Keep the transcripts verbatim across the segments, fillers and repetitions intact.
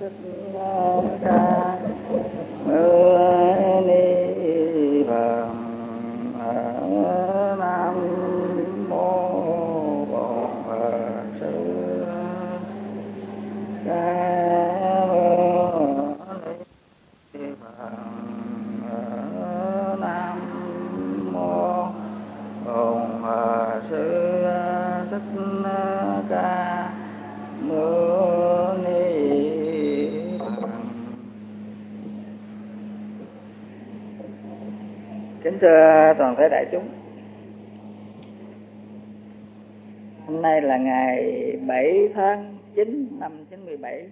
thích ca mâu ni Phật. Nam mô Bổn Phật Sư Ca Mâu Ni Phật. Nam mô Bổn Phật Sư Thích Ca Mâu Ni Phật. Kính thưa toàn thể đại chúng, hôm nay là ngày bảy tháng chín năm chín mươi bảy.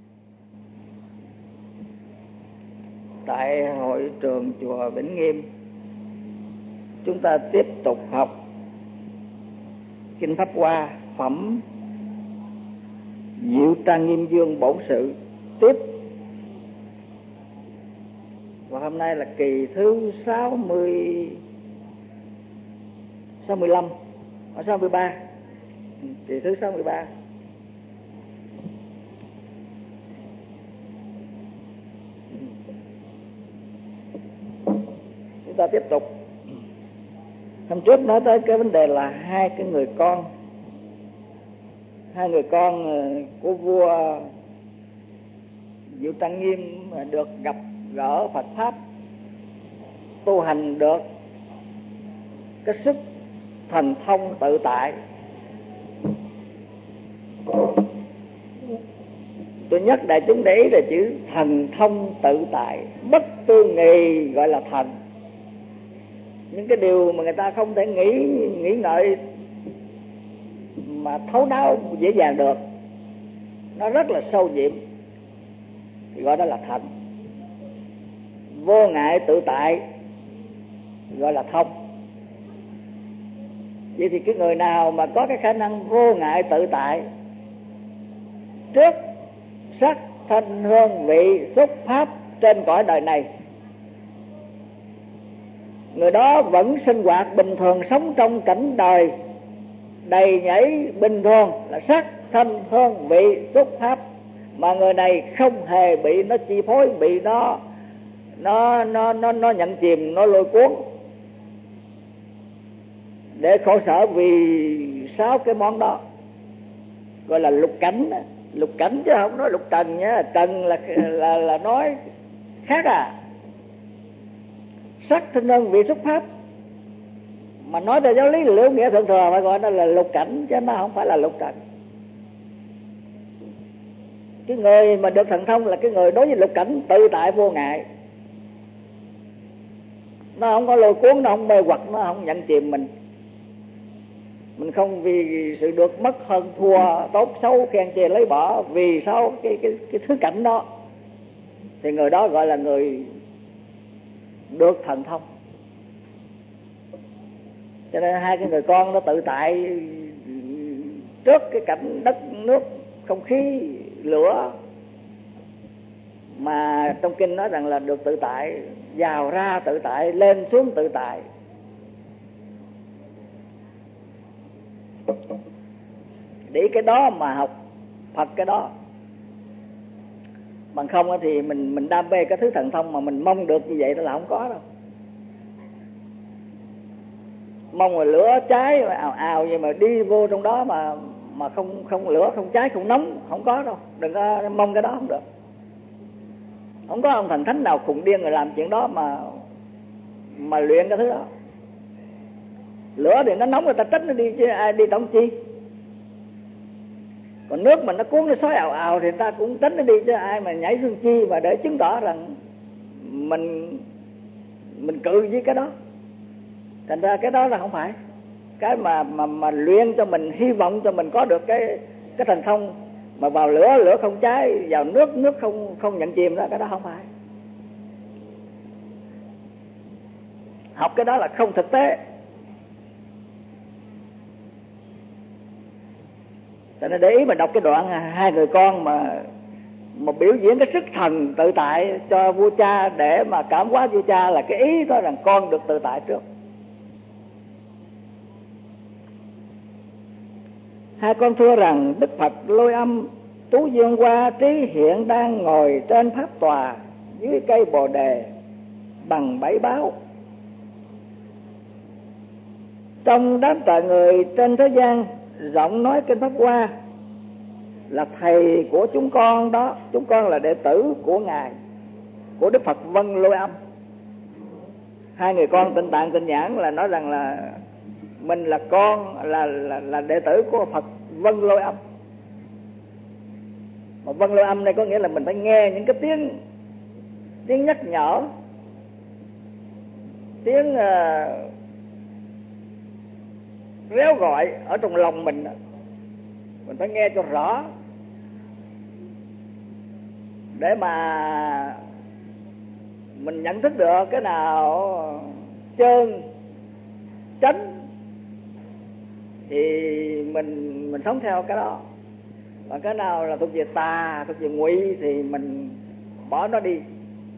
Tại hội trường chùa Vĩnh Nghiêm, chúng ta tiếp tục học Kinh Pháp Hoa phẩm Diệu Trang Nghiêm Dương Bổn Sự tiếp. Và hôm nay là kỳ thứ sáu mươi, sáu mươi lăm, ở sáu mươi ba, kỳ thứ sáu mươi ba. Chúng ta tiếp tục. Hôm trước nói tới cái vấn đề là hai cái người con, hai người con của vua Diệu Trang Nghiêm được gặp gỡ Phật Pháp, tu hành được cái sức thần thông tự tại. Tôi nhắc đại chúng để ý là chữ thần thông tự tại, bất tư nghì gọi là thần. Những cái điều mà người ta không thể nghĩ nghĩ ngợi mà thấu đáo dễ dàng được, nó rất là sâu nhiệm, thì gọi đó là thần. Vô ngại tự tại gọi là thông. Vậy thì cái người nào mà có cái khả năng vô ngại tự tại trước sắc thanh hương vị xúc pháp trên cõi đời này, người đó vẫn sinh hoạt bình thường, sống trong cảnh đời đầy nhảy bình thường là sắc thanh hương vị xúc pháp, mà người này không hề bị nó chi phối, bị nó nó nó nó nó nhận chìm, nó lôi cuốn để khổ sở vì sáu cái món đó, gọi là lục cảnh. Lục cảnh chứ không nói lục trần nhé. Trần là là là nói khác à. Sắc thanh hương vị xúc pháp mà nói theo giáo lý là lưỡng nghĩa thượng thừa, phải gọi nó là lục cảnh chứ nó không phải là lục trần. Cái người mà được thần thông là cái người đối với lục cảnh tự tại vô ngại, nó không có lôi cuốn, nó không mê hoặc, nó không nhận chìm mình. Mình không vì sự được mất hơn thua, tốt xấu, khen chê lấy bỏ vì sao cái cái cái thứ cảnh đó, thì người đó gọi là người được thần thông. Cho nên hai cái người con nó tự tại trước cái cảnh đất nước, không khí, lửa, mà trong kinh nói rằng là được tự tại, vào ra tự tại, lên xuống tự tại. Để cái đó mà học Phật cái đó. Bằng không thì mình mình đam mê cái thứ thần thông mà mình mong được như vậy đó là không có đâu. Mong là lửa cháy ào ào vậy mà đi vô trong đó mà mà không không lửa, không cháy, không nóng, không có đâu. Đừng có mong cái đó, không được. Không có ông thần thánh nào khùng điên rồi làm chuyện đó mà mà luyện cái thứ đó. Lửa thì nó nóng người ta tránh nó đi chứ ai đi tổng chi. Còn nước mà nó cuốn nó sói ào ào thì người ta cũng tránh nó đi chứ ai mà nhảy xuống chi mà để chứng tỏ rằng mình mình cự với cái đó. Thành ra cái đó là không phải cái mà mà mà luyện cho mình, hy vọng cho mình có được cái cái thần thông mà vào lửa lửa không cháy, vào nước nước không không nhận chìm đó, cái đó không phải. Học cái đó là không thực tế. Cho nên để ý mà đọc cái đoạn hai người con mà mà biểu diễn cái sức thần tự tại cho vua cha để mà cảm hóa vua cha, là cái ý đó rằng con được tự tại trước. Hai con thưa rằng Đức Phật Lôi Âm Tú Dương Hoa Trí hiện đang ngồi trên pháp tòa dưới cây bồ đề bằng bảy báo. Trong đám trời người trên thế gian rộng nói kinh Pháp Hoa là thầy của chúng con đó. Chúng con là đệ tử của Ngài, của Đức Phật Vân Lôi Âm. Hai người con Tịnh Tạng Tịnh Nhãn là nói rằng là mình là con là là, là đệ tử của Phật Vân Lôi Âm. Mà Vân Lôi Âm này có nghĩa là mình phải nghe những cái tiếng tiếng nhắc nhở, tiếng uh, réo gọi ở trong lòng mình, mình phải nghe cho rõ để mà mình nhận thức được cái nào trơn chánh thì mình mình sống theo cái đó, và cái nào là thuộc về tà, thuộc về ngụy thì mình bỏ nó đi.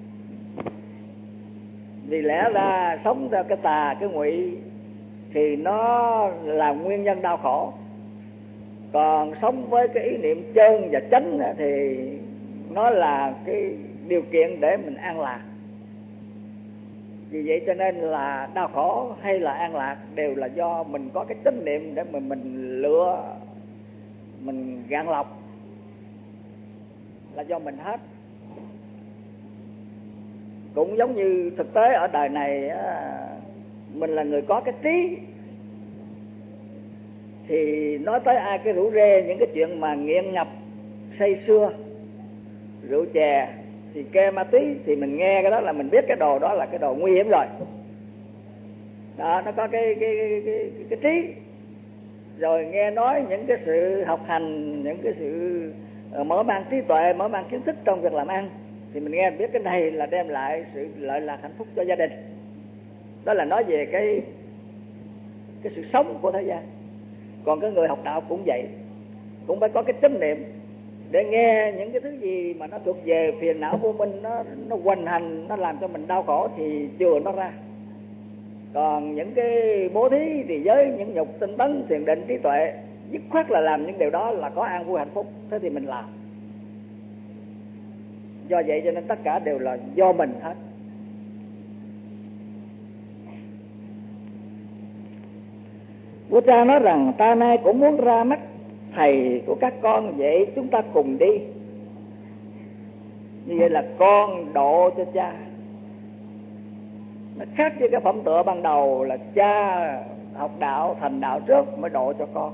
Vì lẽ ra sống theo cái tà, cái ngụy thì nó là nguyên nhân đau khổ. Còn sống với cái ý niệm chân và chánh thì nó là cái điều kiện để mình an lạc. Vì vậy cho nên là đau khổ hay là an lạc đều là do mình có cái chánh niệm để mà mình lựa, mình gạn lọc, là do mình hết. Cũng giống như thực tế ở đời này, mình là người có cái trí thì nói tới ai cái rủ rê những cái chuyện mà nghiện ngập, say sưa, rượu chè thì kê ma túy thì mình nghe cái đó là mình biết cái đồ đó là cái đồ nguy hiểm rồi. Đó, nó có cái cái cái cái, cái, cái trí. Rồi nghe nói những cái sự học hành, những cái sự mở mang trí tuệ, mở mang kiến thức trong việc làm ăn thì mình nghe biết cái này là đem lại sự lợi lạc hạnh phúc cho gia đình. Đó là nói về cái cái sự sống của thế gian. Còn cái người học đạo cũng vậy, cũng phải có cái chánh niệm để nghe những cái thứ gì mà nó thuộc về phiền não vô minh, nó nó hoành hành, nó làm cho mình đau khổ thì chừa nó ra. Còn những cái bố thí thì với những nhục tinh tấn, thiền định, trí tuệ, dứt khoát là làm những điều đó là có an vui hạnh phúc, thế thì mình làm. Do vậy cho nên tất cả đều là do mình hết. Vua cha nói rằng ta nay cũng muốn ra mắt thầy của các con, vậy chúng ta cùng đi. Như vậy là con độ cho cha. Nó khác với cái phẩm tựa ban đầu là cha học đạo, thành đạo trước mới độ cho con.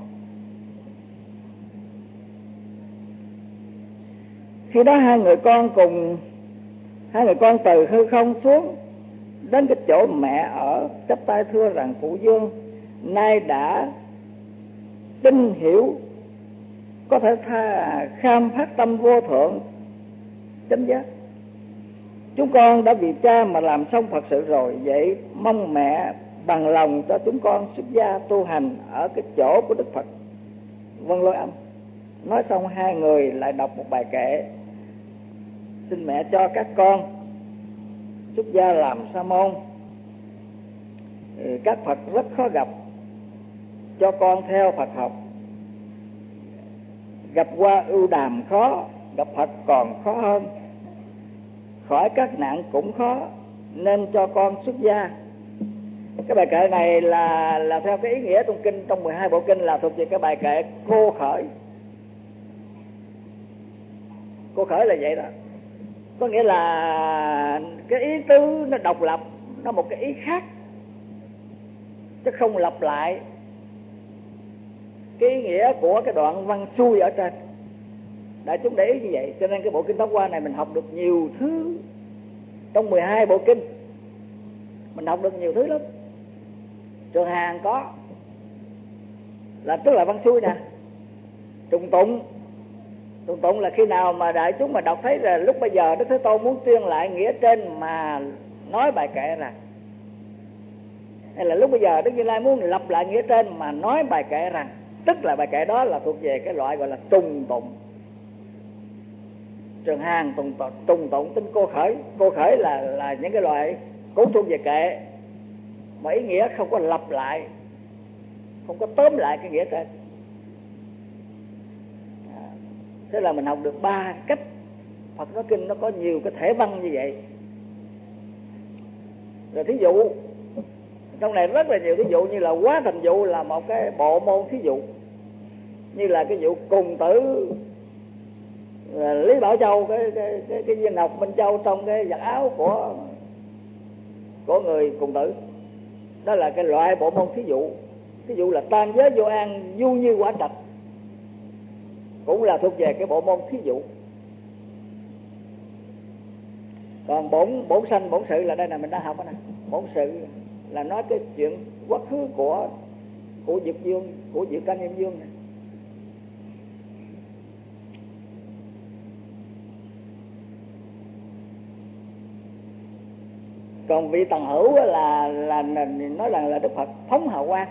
Khi đó hai người con cùng Hai người con từ hư không xuống đến cái chỗ mẹ ở, chắp tay thưa rằng phụ vương nay đã tin hiểu, có thể tha kham phát tâm vô thượng chánh giác. Chúng con đã vì cha mà làm xong Phật sự rồi, vậy mong mẹ bằng lòng cho chúng con xuất gia tu hành ở cái chỗ của Đức Phật Vân Lôi Âm. Nói xong hai người lại đọc một bài kệ: xin mẹ cho các con xuất gia làm sa môn, các Phật rất khó gặp, cho con theo Phật học. Gặp qua ưu đàm khó, gặp Phật còn khó hơn. Khỏi các nạn cũng khó, nên cho con xuất gia. Cái bài kệ này là là theo cái ý nghĩa trong kinh, trong mười hai bộ kinh là thuộc về cái bài kệ cô khởi. Cô khởi là vậy đó. Có nghĩa là cái ý tứ nó độc lập, nó một cái ý khác, chứ không lặp lại cái ý nghĩa của cái đoạn văn xuôi ở trên. Đại chúng để ý như vậy, cho nên cái bộ kinh Pháp Hoa này mình học được nhiều thứ. Trong mười hai bộ kinh mình học được nhiều thứ lắm. Trường Hàn có, là tức là văn xuôi nè. Trùng tụng, trùng tụng là khi nào mà đại chúng mà đọc thấy là lúc bây giờ Đức Thế Tôn muốn tuyên lại nghĩa trên mà nói bài kệ rằng, hay là lúc bây giờ Đức Như Lai muốn lặp lại nghĩa trên mà nói bài kệ rằng, tức là bài kệ đó là thuộc về cái loại gọi là trùng tụng. Trường Hàn trùng trùng tụng tính cô khởi. Cô khởi là là những cái loại cũng thuộc về kệ mà ý nghĩa không có lặp lại, không có tóm lại cái nghĩa trên. Thế là mình học được ba cách. Phật nói kinh nó có nhiều cái thể văn như vậy. Rồi thí dụ trong này rất là nhiều thí dụ, như là Quá Thành Dụ là một cái bộ môn thí dụ, như là cái vụ Cùng Tử Lý Bảo Châu, cái cái cái, cái viên ngọc Minh Châu trong cái giặt áo của của người Cùng Tử. Đó là cái loại bộ môn thí dụ. Thí dụ là Tam Giới Vô An, Du Như Quả Trạch, cũng là thuộc về cái bộ môn thí dụ. Còn bổn bổn sanh bổn sự là đây là mình đã học đó nè. Bổn sự là nói cái chuyện quá khứ của của Diệp Dương, của Diệp Canh Diêm Dương này. Còn vị Tần Hữu là là, là nói rằng là Đức Phật phóng hào quang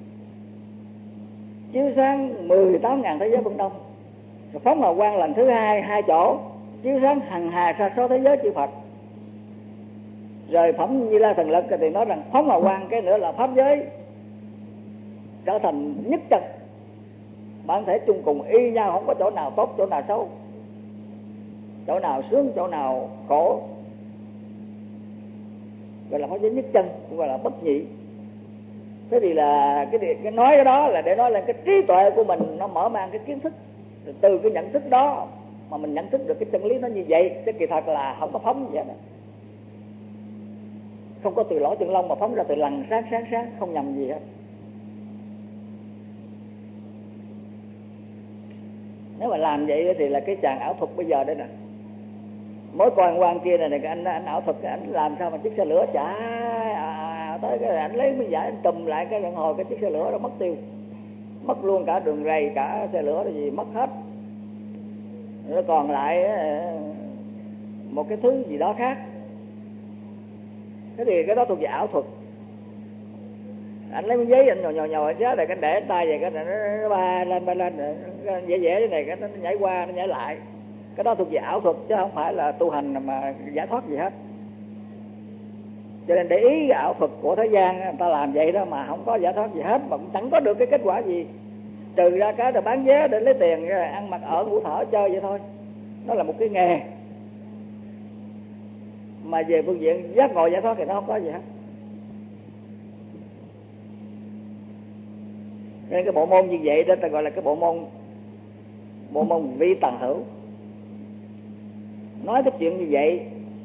chiếu sáng mười tám ngàn thế giới phương Đông. Rồi phóng hào quang lần thứ hai hai chỗ chiếu sáng hằng hà sa số thế giới chư Phật. Rồi phẩm Như Lai Thần Lực thì nói rằng phóng hào quang cái nữa là pháp giới trở thành nhất chân, bản thể chung cùng y nhau, không có chỗ nào tốt chỗ nào xấu, chỗ nào sướng chỗ nào khổ, gọi là pháp giới nhất chân, cũng gọi là bất nhị. Thế thì là cái, cái nói cái đó là để nói lên cái trí tuệ của mình, nó mở mang cái kiến thức. Rồi từ cái nhận thức đó mà mình nhận thức được cái chân lý nó như vậy, chứ kỳ thật là không có phóng vậy đó. Không có từ lỗ chân lông mà phóng ra từ lằn sáng sáng sáng, không nhầm gì hết. Nếu mà làm vậy thì là cái chàng ảo thuật bây giờ đây nè, mới coi quan kia này, này anh, anh ảo thuật anh làm sao mà chiếc xe lửa chả à, tới cái anh lấy miếng vải anh trùm lại cái lần hồi cái chiếc xe lửa đó mất tiêu, mất luôn cả đường ray cả xe lửa gì mất hết. Nó còn lại một cái thứ gì đó khác. Thế thì cái đó thuộc về ảo thuật. Anh lấy miếng giấy anh nhồi nhồi nhồi chết rồi cái để tay về cái nó, nó ba lên ba lên dễ dễ thế này cái nó nhảy qua nó nhảy lại. Cái đó thuộc về ảo thuật chứ không phải là tu hành mà giải thoát gì hết. Cho nên để ý cái ảo thuật của thế gian người ta làm vậy đó mà không có giải thoát gì hết, mà cũng chẳng có được cái kết quả gì, trừ ra cái rồi bán vé để lấy tiền rồi ăn mặc ở ngủ thở chơi vậy thôi. Nó là một cái nghề, mà về phương diện giác ngộ giải thoát thì nó không có gì hết. Nên cái bộ môn như vậy đó ta gọi là cái bộ môn bộ môn vi Tần Hữu. Nói cái chuyện như vậy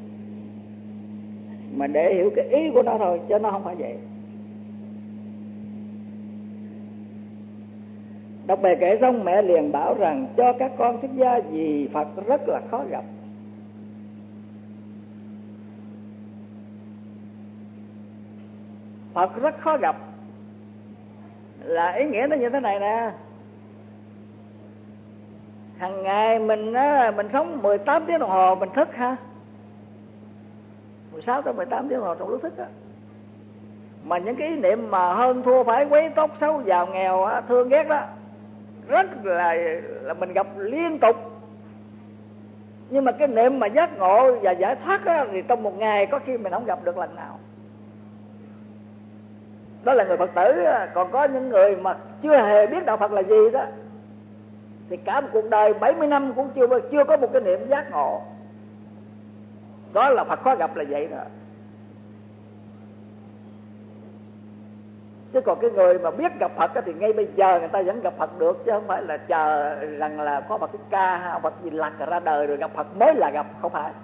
mà để hiểu cái ý của nó thôi, chứ nó không phải vậy. Đọc bài kể xong mẹ liền bảo rằng cho các con xuất gia vì Phật rất là khó gặp. Phật rất khó gặp là ý nghĩa nó như thế này nè. Hằng ngày mình mình sống mười tám tiếng đồng hồ mình thức ha, mười sáu tới mười tám tiếng đồng hồ trong lúc thức á. Mà những cái ý niệm mà hơn thua phải, quấy tốt xấu giàu nghèo thương ghét đó rất là là mình gặp liên tục. Nhưng mà cái niệm mà giác ngộ và giải thoát đó, thì trong một ngày có khi mình không gặp được lần nào. Đó là người Phật tử. Còn có những người mà chưa hề biết đạo Phật là gì đó, thì cả một cuộc đời bảy mươi năm cũng chưa chưa có một cái niệm giác ngộ. Đó là Phật khó gặp là vậy đó. Chứ còn cái người mà biết gặp Phật thì ngay bây giờ người ta vẫn gặp Phật được, chứ không phải là chờ rằng là có một cái ca Phật gì lạc ra đời rồi gặp Phật mới là gặp, không phải.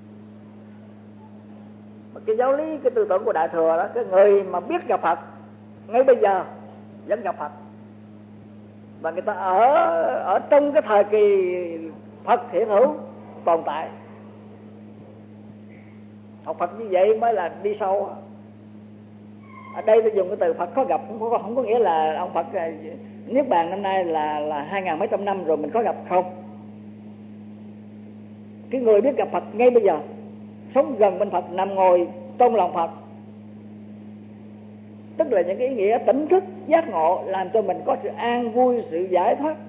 Mà cái giáo lý, cái tư tưởng của Đại Thừa đó, cái người mà biết gặp Phật ngay bây giờ vẫn gặp Phật. Và người ta ở ở trong cái thời kỳ Phật hiện hữu tồn tại. Học Phật như vậy mới là đi sâu. Ở đây tôi dùng cái từ Phật khó gặp không có, không có nghĩa là ông Phật Niết Bàn năm nay là là hai ngàn mấy trăm năm rồi mình khó gặp, không. Cái người biết gặp Phật ngay bây giờ, sống gần bên Phật, nằm ngồi trong lòng Phật, tức là những cái ý nghĩa tỉnh thức giác ngộ làm cho mình có sự an vui, sự giải thoát,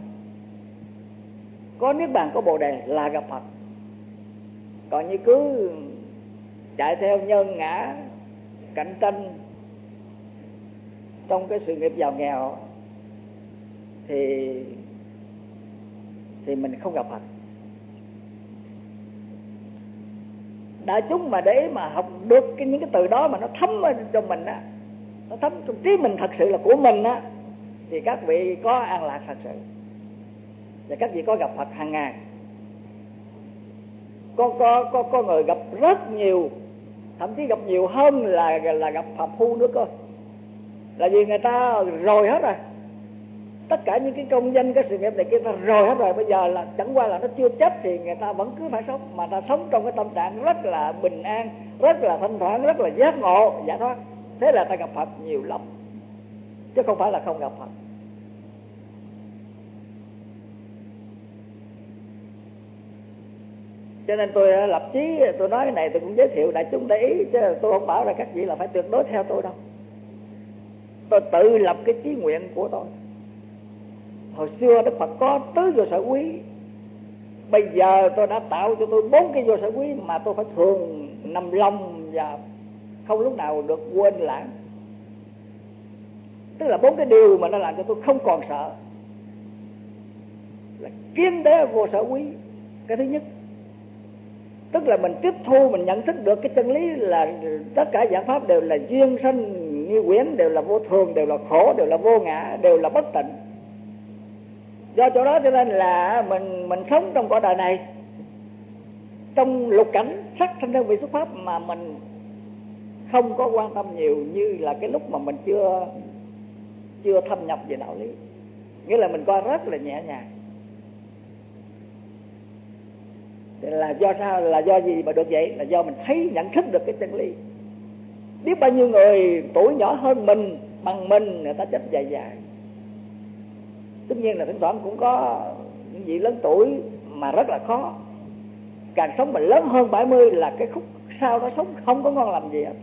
có Niết Bàn, có Bồ Đề là gặp Phật. Còn như cứ chạy theo nhân ngã cạnh tranh trong cái sự nghiệp giàu nghèo thì thì mình không gặp Phật. Đại chúng mà để mà học được cái những cái từ đó mà nó thấm ở trong mình á, nó thấm trong trí mình thật sự là của mình á, thì các vị có an lạc thật sự, và các vị có gặp Phật hàng ngày. Có có có có người gặp rất nhiều, thậm chí gặp nhiều hơn là là gặp Pháp Phu nữa cơ. Là vì người ta rồi hết rồi, tất cả những cái công danh, cái sự nghiệp này kia ta rồi hết rồi. Bây giờ là chẳng qua là nó chưa chết thì người ta vẫn cứ phải sống, mà ta sống trong cái tâm trạng rất là bình an, rất là thanh thoát, rất là giác ngộ, giải thoát. Thế là ta gặp Phật nhiều lắm, chứ không phải là không gặp Phật. Cho nên tôi lập chí, tôi nói cái này tôi cũng giới thiệu đại chúng để ý, chứ tôi không bảo là các vị là phải tuyệt đối theo tôi đâu. Tôi tự lập cái chí nguyện của tôi. Hồi xưa Đức Phật có tứ vô sở quý, bây giờ tôi đã tạo cho tôi bốn cái vô sở quý mà tôi phải thường nằm lòng và không lúc nào được quên lãng. Tức là bốn cái điều mà nó làm cho tôi không còn sợ. Là kiến đế vô sở quý, cái thứ nhất. Tức là mình tiếp thu, mình nhận thức được cái chân lý là tất cả dạng pháp đều là duyên sanh như quyển, đều là vô thường, đều là khổ, đều là vô ngã, đều là bất tịnh. Do chỗ đó cho nên là mình mình sống trong cõi đời này, trong lục cảnh sắc thanh thân vị xuất pháp, mà mình không có quan tâm nhiều như là cái lúc mà mình chưa chưa thâm nhập về đạo lý. Nghĩa là mình coi rất là nhẹ nhàng. Là do sao? Là do gì mà được vậy? Là do mình thấy, nhận thức được cái chân lý. Biết bao nhiêu người tuổi nhỏ hơn mình, bằng mình, người ta chết dài dài. Tất nhiên là thỉnh thoảng cũng có những vị lớn tuổi mà rất là khó. Càng sống mà lớn hơn bảy mươi là cái khúc sau đó sống không có ngon làm gì hết.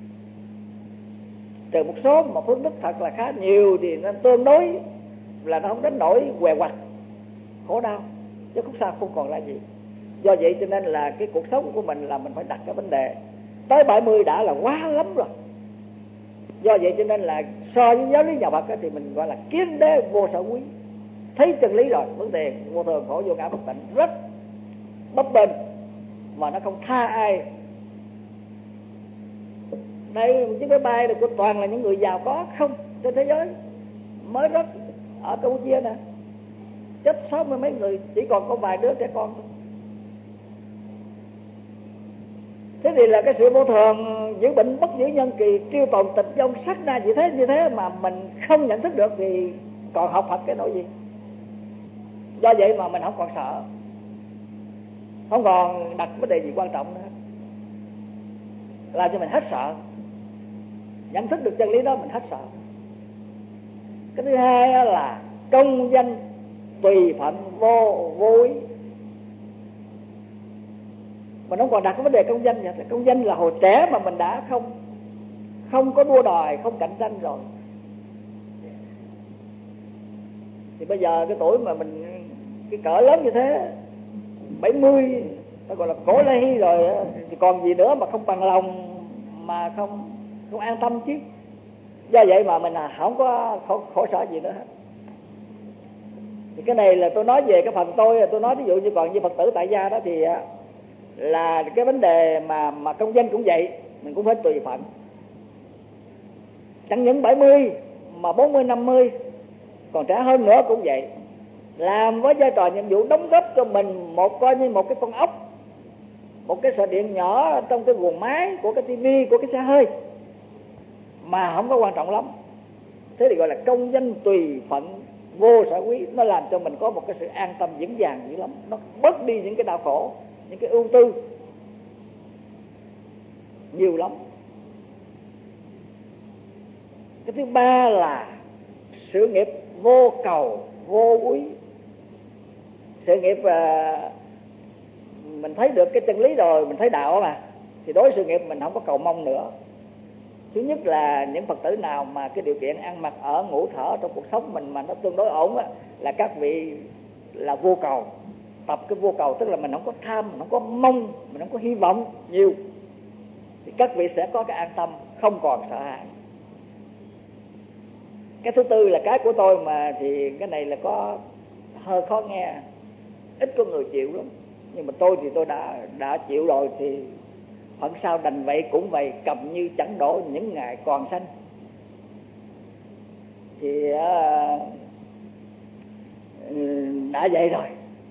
Trừ một số mà phước đức thật là khá nhiều thì nó tương đối là nó không đến nỗi què quặt khổ đau, chứ khúc sau không còn là gì. Do vậy cho nên là cái cuộc sống của mình là mình phải đặt cái vấn đề tới bảy mươi đã là quá lắm rồi. Do vậy cho nên là so với giáo lý nhà Phật thì mình gọi là kiến đế vô sở quý, thấy chân lý rồi, vấn đề vô thường khổ vô ngã bất tịnh rất bấp bênh mà nó không tha ai. Đây chiếc máy bay này của toàn là những người giàu có không trên thế giới, mới rất ở Campuchia nè, chết sáu mươi mấy người, chỉ còn có vài đứa trẻ con thôi. Thế thì là cái sự vô thường, giữ bệnh bất giữ nhân kỳ, triêu tồn tịch vong sát na như thế như thế mà mình không nhận thức được thì còn học Phật cái nỗi gì. Do vậy mà mình không còn sợ, không còn đặt vấn đề gì quan trọng nữa, làm cho mình hết sợ. Nhận thức được chân lý đó mình hết sợ. Cái thứ hai là công danh tùy phận vô vô ý. Mình không còn đặt cái vấn đề công danh nữa. Công danh là hồi trẻ mà mình đã không không có đua đòi, không cạnh tranh rồi. Thì bây giờ cái tuổi mà mình cái cỡ lớn như thế, bảy mươi, nó gọi là cổ lây rồi, thì còn gì nữa mà không bằng lòng, mà không không an tâm chứ. Do vậy mà mình không có khổ, khổ sở gì nữa hết. Thì cái này là tôi nói về cái phần tôi, tôi nói ví dụ như còn như Phật tử tại gia đó thì là cái vấn đề mà mà công danh cũng vậy, mình cũng phải tùy phận. Chẳng những bảy mươi mà bốn mươi, năm mươi, còn trẻ hơn nữa cũng vậy. Làm với vai trò nhiệm vụ đóng góp cho mình một coi như một cái con ốc, một cái sợi điện nhỏ trong cái guồng máy của cái tivi, của cái xe hơi, mà không có quan trọng lắm. Thế thì gọi là công danh tùy phận vô sở quý. Nó làm cho mình có một cái sự an tâm vững vàng dữ lắm. Nó bớt đi những cái đau khổ, những cái ưu tư nhiều lắm. Cái thứ ba là sự nghiệp vô cầu vô úy. Sự nghiệp uh, mình thấy được cái chân lý rồi, mình thấy đạo mà, thì đối với sự nghiệp mình không có cầu mong nữa. Thứ nhất là những Phật tử nào mà cái điều kiện ăn mặc ở ngủ thở trong cuộc sống mình mà nó tương đối ổn á, là các vị là vô cầu. Tập cái vô cầu tức là mình không có tham, mình không có mong, mình không có hy vọng nhiều, thì các vị sẽ có cái an tâm, không còn sợ hãi. Cái thứ tư là cái của tôi mà thì cái này là có hơi khó nghe. ít có người chịu lắm. Nhưng mà tôi thì tôi đã đã chịu rồi, thì phận sao đành vậy cũng vậy, cầm như chẳng đổ những ngày còn xanh. Thì uh, đã vậy rồi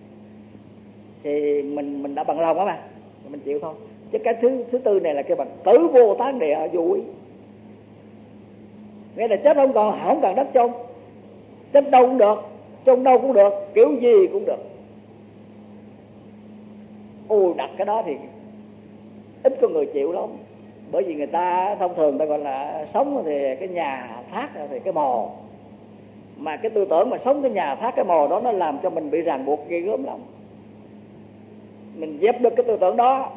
thì mình mình đã bằng lòng đó mà, mình chịu thôi. Chứ cái thứ thứ tư này là cái bằng tử vô tán địa vô ý, nghĩa là chết không còn không cần đất chôn, chết đâu cũng được, chôn đâu cũng được, kiểu gì cũng được. Ôi đặt cái đó thì ít có người chịu lắm. Bởi vì người ta thông thường ta gọi là sống thì cái nhà thác thì cái mồ, mà cái tư tưởng mà sống cái nhà thác cái mồ đó nó làm cho mình bị ràng buộc ghê gớm lắm. Mình dẹp được cái tư tưởng đó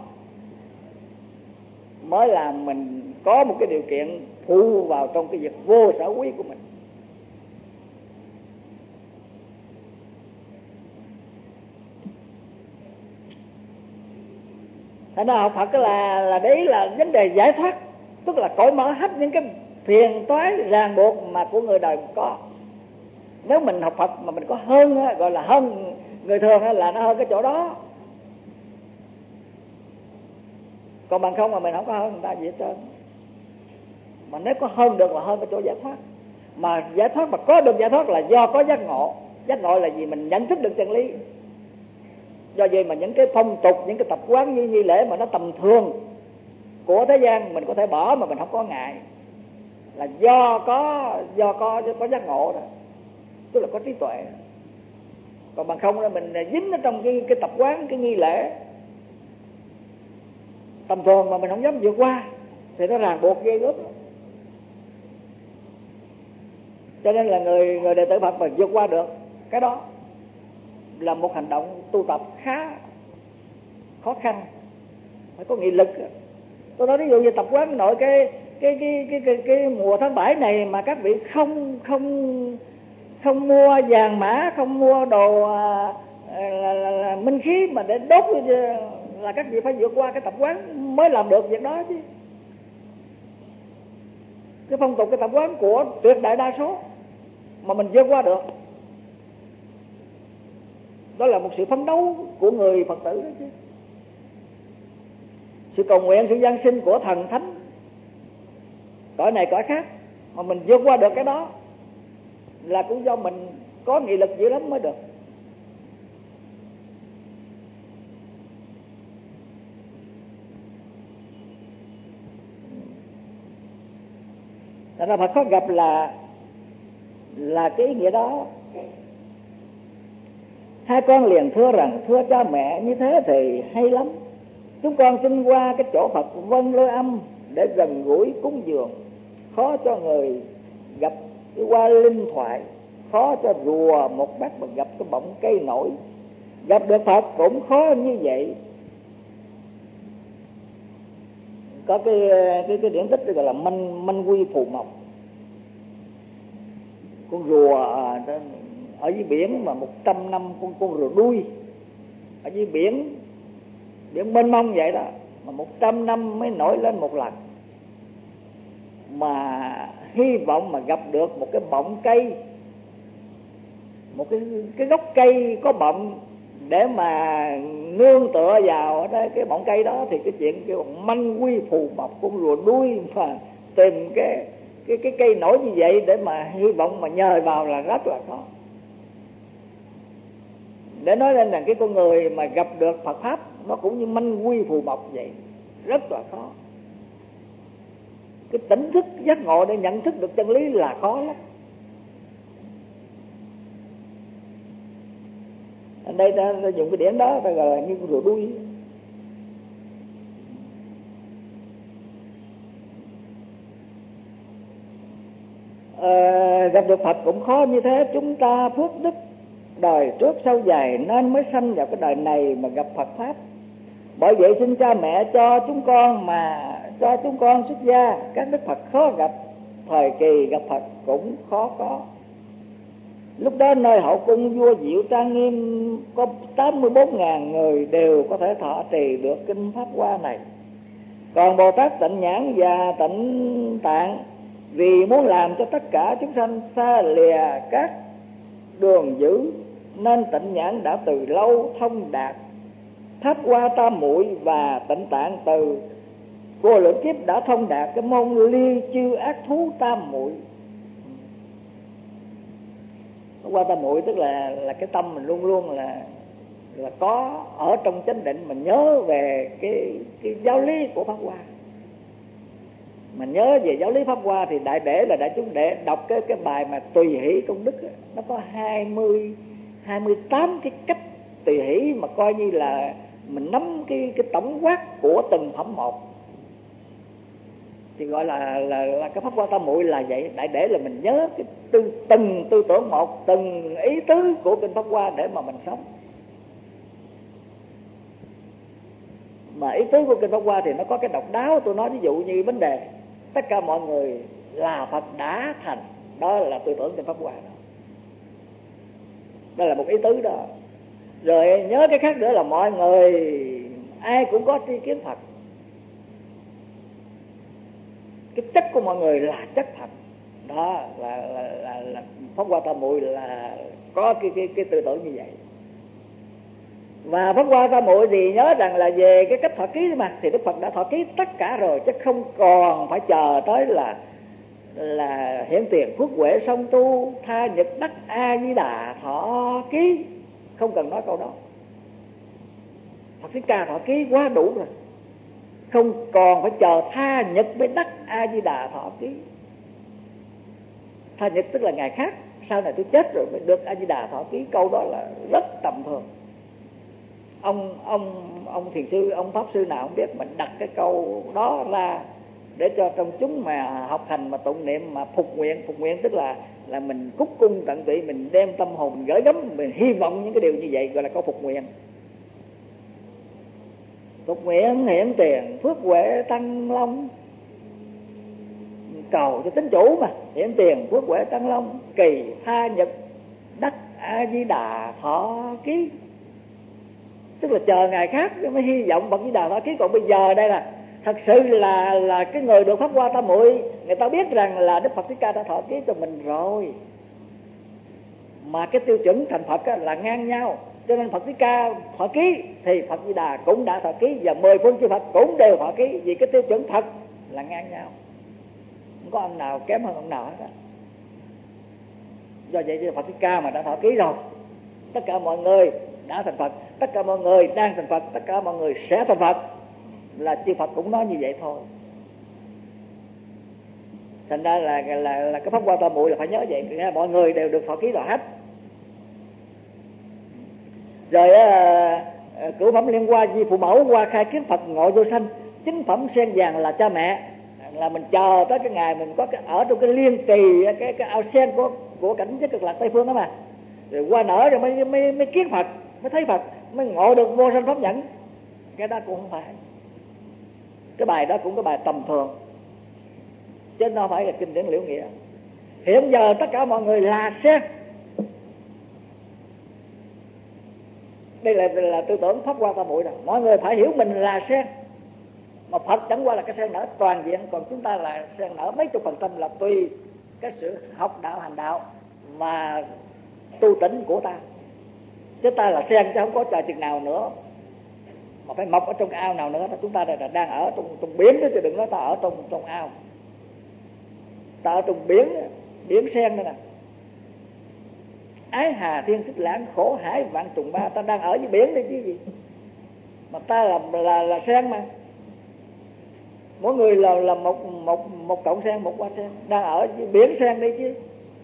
mới là mình có một cái điều kiện phụ vào trong cái việc vô sở quý của mình. Thành ra học Phật là là đấy là vấn đề giải thoát, tức là cởi mở hết những cái phiền toái ràng buộc mà của người đời có. Nếu mình học Phật mà mình có hơn, gọi là hơn người thường, là nó hơn cái chỗ đó. Còn bằng không mà mình không có hơn người ta gì hết trơn. Mà nếu có hơn được là hơn cái chỗ giải thoát. Mà giải thoát mà có được giải thoát là do có giác ngộ. Giác ngộ là gì? Mình nhận thức được chân lý. Do vậy mà những cái phong tục, những cái tập quán như nghi lễ mà nó tầm thường của thế gian mình có thể bỏ mà mình không có ngại, là do có do có có giác ngộ đó, tức là có trí tuệ. Còn bằng không là mình dính ở trong cái cái tập quán, cái nghi lễ tầm thường mà mình không dám vượt qua thì nó ràng buộc ghê gớm. Cho nên là người người đệ tử Phật mà vượt qua được cái đó là một hành động tu tập khá khó khăn, phải có nghị lực. Tôi nói ví dụ như tập quán nội cái cái cái cái cái, cái mùa tháng bảy này mà các vị không không không mua vàng mã, không mua đồ à, là, là, là minh khí mà để đốt, là các vị phải vượt qua cái tập quán mới làm được việc đó chứ. Cái phong tục, cái tập quán của tuyệt đại đa số mà mình vượt qua được, đó là một sự phấn đấu của người Phật tử đó chứ. Sự cầu nguyện, sự giáng sinh của thần thánh cõi này cõi khác mà mình vượt qua được cái đó là cũng do mình có nghị lực dữ lắm mới được. Thành ra Phật khó gặp là là cái ý nghĩa đó. Hai con liền thưa rằng: thưa cha mẹ, như thế thì hay lắm. Chúng con xin qua cái chỗ Phật Vân Lôi Âm để gần gũi cúng dường. Khó cho người gặp cái hoa linh thoại, khó cho rùa một bát mà gặp cái bọng cây nổi. Gặp được Phật cũng khó như vậy. Có cái cái cái điển tích gọi là manh manh quy phù mộc. Con rùa ở dưới biển mà một trăm năm con con rùa đuôi ở dưới biển biển mênh mông vậy đó, mà một trăm năm mới nổi lên một lần. Mà hy vọng mà gặp được một cái bọng cây, một cái cái gốc cây có bọng để mà nương tựa vào đó, cái bọng cây đó, thì cái chuyện cái manh quy phù mộc con rùa đuôi mà tìm cái cái cái cây nổi như vậy để mà hy vọng mà nhờ vào là rất là khó. Để nói lên rằng cái con người mà gặp được Phật pháp nó cũng như manh quy phù mộc vậy, rất là khó. Cái tỉnh thức giác ngộ để nhận thức được chân lý là khó lắm. Ở đây ta, ta dùng cái điểm đó ta gọi là như con rùa đuôi. À, gặp được Phật cũng khó như thế. Chúng ta phước đức đời trước sau dài nên mới sanh vào cái đời này mà gặp Phật pháp. Bởi vậy xin cha mẹ cho chúng con mà cho chúng con xuất gia. Các đức Phật khó gặp, thời kỳ gặp Phật cũng khó có. Lúc đó nơi hậu cung vua Diệu trang nghiêm có tám mươi bốn ngàn người đều có thể thọ trì được kinh Pháp Hoa này. Còn Bồ Tát Tịnh Nhãn và Tịnh Tạng vì muốn làm cho tất cả chúng sanh xa lìa các đường dữ nên tịnh nhãn đã từ lâu thông đạt pháp hoa tam muội, và tịnh tạng từ vô lượng kiếp đã thông đạt cái môn ly chư ác thú tam muội. Pháp hoa tam muội tức là là cái tâm mình luôn luôn là là có ở trong chánh định, mình nhớ về cái cái giáo lý của pháp hoa. Mình nhớ về giáo lý pháp hoa thì đại để là đại chúng đệ đọc cái cái bài mà tùy hỷ công đức, nó có hai mươi hai mươi tám cái cách tùy hỷ mà coi như là mình nắm cái cái tổng quát của từng phẩm một, thì gọi là là là cái pháp hoa tam muội là vậy. Đại để là mình nhớ cái tư, từng tư tưởng một, từng ý tứ của kinh pháp hoa để mà mình sống. Mà ý tứ của kinh pháp hoa thì nó có cái độc đáo. Tôi nói ví dụ như vấn đề tất cả mọi người là Phật đã thành, đó là tư tưởng kinh pháp hoa đó. Đó là một ý tứ đó. Rồi nhớ cái khác nữa là mọi người ai cũng có tri kiến Phật. Cái chất của mọi người là chất Phật. Đó là là, là, là pháp hoa tam muội là có cái cái cái tư tưởng như vậy. Và pháp hoa tam muội thì nhớ rằng là về cái cách thọ ký mà thì Đức Phật đã thọ ký tất cả rồi, chứ không còn phải chờ tới là là hiện tiền phước huệ song tu tha nhật đắc A Di Đà thọ ký, không cần nói câu đó. Phật Thích Ca thọ ký quá đủ rồi, không còn phải chờ tha nhật mới đắc A Di Đà thọ ký. Tha nhật tức là ngày khác, sau này tôi chết rồi mới được A Di Đà thọ ký. Câu đó là rất tầm thường. Ông ông ông thiền sư, ông pháp sư nào không biết mình đặt cái câu đó ra để cho trong chúng mà học hành mà tụng niệm mà phục nguyện. Phục nguyện tức là là mình cúc cung tận tụy, mình đem tâm hồn mình gửi gắm, mình hy vọng những cái điều như vậy, gọi là câu phục nguyện. Phục nguyện hiện tiền phước huệ tăng long, cầu cho tín chủ mà, hiện tiền phước huệ tăng long kỳ tha nhật đắc A Di Đà thọ ký. Tức là chờ ngày khác mới hy vọng Phật Di Đà thọ ký. Còn bây giờ đây là thật sự là là cái người được pháp hoa tam muội, người ta biết rằng là Đức Phật Thích Ca đã thọ ký cho mình rồi. Mà cái tiêu chuẩn thành Phật là ngang nhau, cho nên Phật Thích Ca thọ ký thì Phật Di Đà cũng đã thọ ký, và mười phương chư Phật cũng đều thọ ký, vì cái tiêu chuẩn thật là ngang nhau, không có ông nào kém hơn ông nào hết. Do vậy Phật Thích Ca mà đã thọ ký rồi, tất cả mọi người đã thành Phật, tất cả mọi người đang thành Phật, tất cả mọi người sẽ thành Phật, là chư Phật cũng nói như vậy thôi. Thành ra là là là cái pháp hoa tam muội là phải nhớ vậy, mọi người đều được thọ ký rồi hết. Rồi à, cửu phẩm liên hoa di phụ mẫu qua khai kiến Phật ngộ vô sanh, chính phẩm sen vàng là cha mẹ, là mình chờ tới cái ngày mình có cái ở trong cái liên kỳ cái cái ao sen của của cảnh giới cực lạc Tây phương đó mà, rồi qua nở rồi mới mới mới kiến Phật, mới thấy Phật, mới ngộ được vô sanh pháp nhẫn. Cái đó cũng không phải, cái bài đó cũng có bài tầm thường, chứ nó phải là kinh điển liễu nghĩa. Hiện giờ tất cả mọi người là sen. Đây là là tư tưởng pháp hoa tam muội rồi. Mọi người phải hiểu mình là sen, mà Phật chẳng qua là cái sen nở toàn diện, còn chúng ta là sen nở mấy chục phần trăm, là tùy cái sự học đạo hành đạo mà tu tỉnh của ta. Chứ ta là sen chứ không có chờ chừng nào nữa mà phải mọc ở trong cái ao nào nữa. Chúng ta là đang ở trong trong biển đó, chứ đừng nói ta ở trong trong ao. Ta ở trong biển, biển sen đây nè. Ái hà thiên xích lãng khổ hải vạn trùng ba, ta đang ở dưới biển đây chứ gì. Mà ta là là là sen mà. Mỗi người là là một một một cọng sen, một hoa sen, đang ở dưới biển sen đây chứ.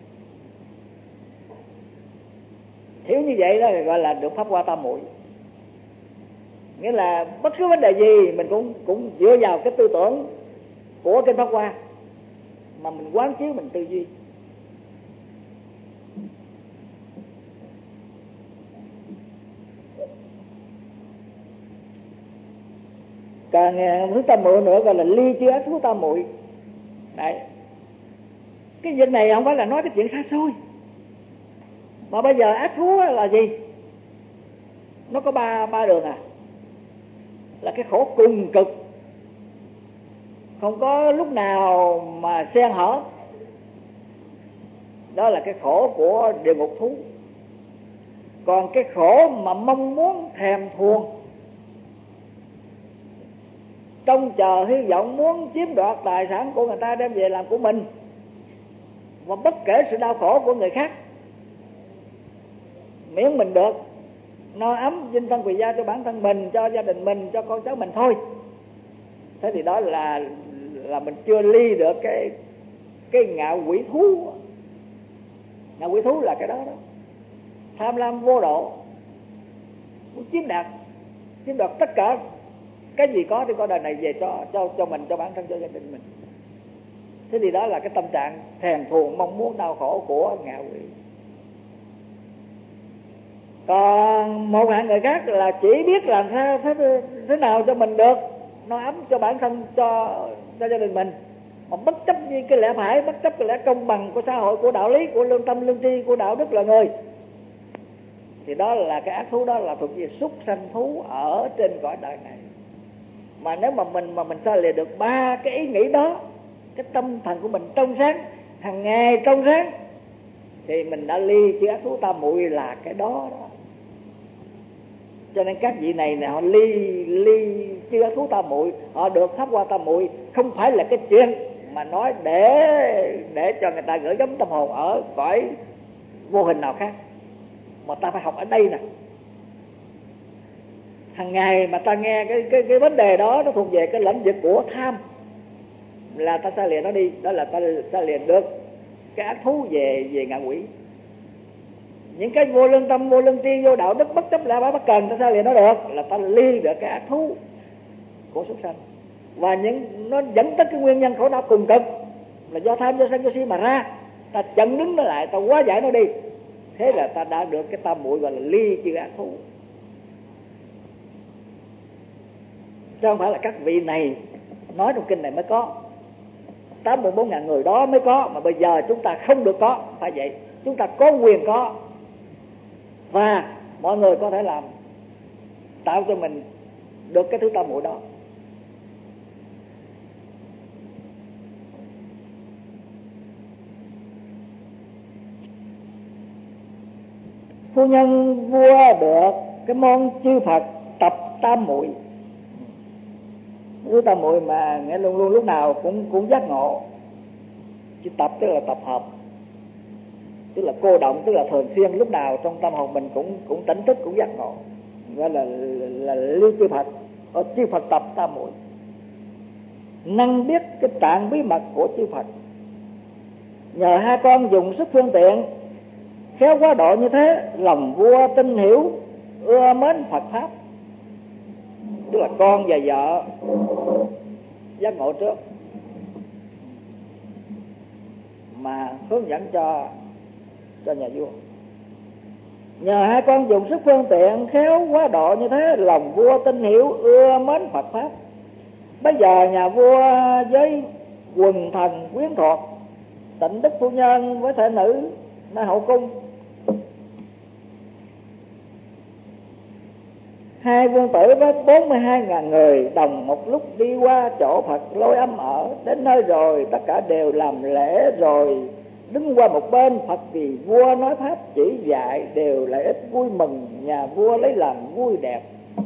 Hiểu như vậy đó gọi là được pháp hoa tam muội. Nghĩa là bất cứ vấn đề gì mình cũng cũng dựa vào cái tư tưởng của kinh pháp hoa mà mình quán chiếu, mình tư duy. Còn thứ tam muội nữa gọi là ly chư ác thú tam muội. Đấy, cái việc này không phải là nói cái chuyện xa xôi, mà bây giờ ác thú là gì? Nó có ba ba đường à, là cái khổ cùng cực, không có lúc nào mà xen hở. Đó là cái khổ của địa ngục thú. Còn cái khổ mà mong muốn thèm thuồng, trông chờ hy vọng muốn chiếm đoạt tài sản của người ta đem về làm của mình, và bất kể sự đau khổ của người khác, miễn mình được no ấm dinh thân quyền gia cho bản thân mình, cho gia đình mình, cho con cháu mình thôi. Thế thì đó là là mình chưa ly được cái cái ngạo quỷ thú. Ngạo quỷ thú là cái đó đó, tham lam vô độ, muốn chiếm đoạt chiếm đoạt tất cả cái gì có trên con đời này về cho cho cho mình, cho bản thân, cho gia đình mình. Thế thì đó là cái tâm trạng thèm thuồng, mong muốn, đau khổ của ngạo quỷ. Còn một hạng người khác là chỉ biết làm sao thế, thế nào cho mình được no ấm cho bản thân, cho cho gia đình mình, mà bất chấp như cái lẽ phải, bất chấp cái lẽ công bằng của xã hội, của đạo lý, của lương tâm lương tri, của đạo đức là người. Thì đó là cái ác thú, đó là thuộc về súc sanh thú ở trên cõi đời này. Mà nếu mà mình mà mình xa lìa được ba cái ý nghĩ đó, cái tâm thần của mình trong sáng, hàng ngày trong sáng, thì mình đã ly chữ ác thú tam muội là cái đó đó. Cho nên các vị này là họ ly ly chữ ác thú tam muội, họ được thoát qua tam muội, không phải là cái chuyện mà nói để để cho người ta gửi gắm tâm hồn ở cõi vô hình nào khác, mà ta phải học ở đây nè. Hàng ngày mà ta nghe cái cái cái vấn đề đó, nó thuộc về cái lĩnh vực của tham, là ta xa lìa nó đi, đó là ta xa lìa được cái ác thú về về ngạ quỷ. Những cái vô lương tâm, vô lương tri, vô đạo đức, bất chấp lẽ phải bất cần, ta xa lìa nó được, là ta ly được cái ác thú của súc sanh. Và những nó dẫn tới cái nguyên nhân khổ đau cùng cực là do tham, do sân, do si mà ra. Ta chặn đứng nó lại, ta hóa giải nó đi, thế là ta đã được cái tam muội gọi là ly chữ ác thú. Chứ không phải là các vị này nói trong kinh này mới có, tám mươi bốn ngàn người đó mới có, mà bây giờ chúng ta không được có. Phải vậy, chúng ta có quyền có, và mọi người có thể làm, tạo cho mình được cái thứ tam muội đó. Phu nhân vua được cái môn chư Phật tập tam muội. Thứ tam muội mà nghe luôn luôn lúc nào cũng cũng giác ngộ. Chứ tập tức là tập hợp, tức là cô động, tức là thường xuyên, lúc nào trong tâm hồn mình cũng cũng tỉnh thức, cũng giác ngộ, gọi là là lưu chư Phật, ở chư Phật tập tam muội, năng biết cái trạng bí mật của chư Phật. Nhờ hai con dùng sức phương tiện khéo quá độ như thế, lòng vua tin hiểu, ưa mến Phật pháp. Tức là con và vợ giác ngộ trước, mà hướng dẫn cho cho nhà vua. Nhờ hai con dùng sức phương tiện khéo quá độ như thế, lòng vua tin hiểu, ưa mến Phật pháp. Bây giờ nhà vua với quần thần quyến thuộc, Tịnh Đức phu nhân với thể nữ nơi hậu cung, hai vương tử với bốn mươi hai ngàn người đồng một lúc đi qua chỗ Phật lối âm ở. Đến nơi rồi tất cả đều làm lễ rồi đứng qua một bên. Phật vì vua nói pháp chỉ dạy, đều lợi ích vui mừng, nhà vua lấy làm vui đẹp.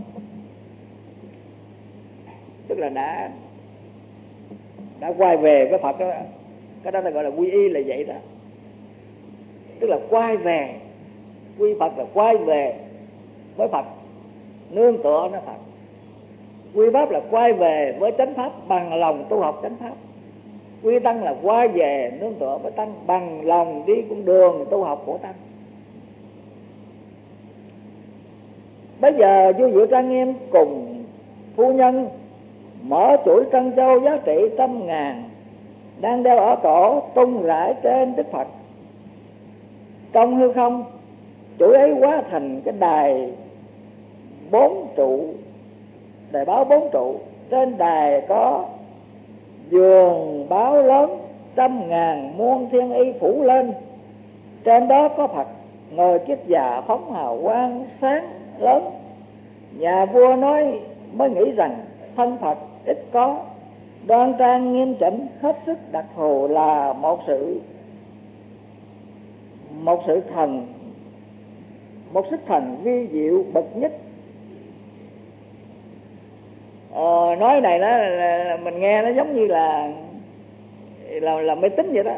Tức là đã đã quay về với Phật đó. Cái đó là gọi là quy y, là vậy đó. Tức là quay về, quy Phật là quay về với Phật, nương tựa nó Phật. Quy pháp là quay về với chánh pháp, bằng lòng tu học chánh pháp. Quy tăng là quay về nương tựa với tăng, bằng lòng đi con đường tu học của tăng. Bây giờ vua Diệu Trang Nghiêm cùng phu nhân mở chuỗi trân châu giá trị trăm ngàn đang đeo ở cổ, tung rải trên Đức Phật. Trong hư không, chuỗi ấy hóa thành cái đài bốn trụ, đài báo bốn trụ. Trên đài có giường báo lớn, trăm ngàn muôn thiên y phủ lên. Trên đó có Phật ngồi kiết già, phóng hào quang sáng lớn. Nhà vua nói mới nghĩ rằng thân Phật ít có, đoan trang nghiêm chỉnh, hết sức đặc thù, là một sự một sự thần một sức thần vi diệu bậc nhất. Ờ, nói này đó là, là mình nghe nó giống như là là, là mê tín vậy đó.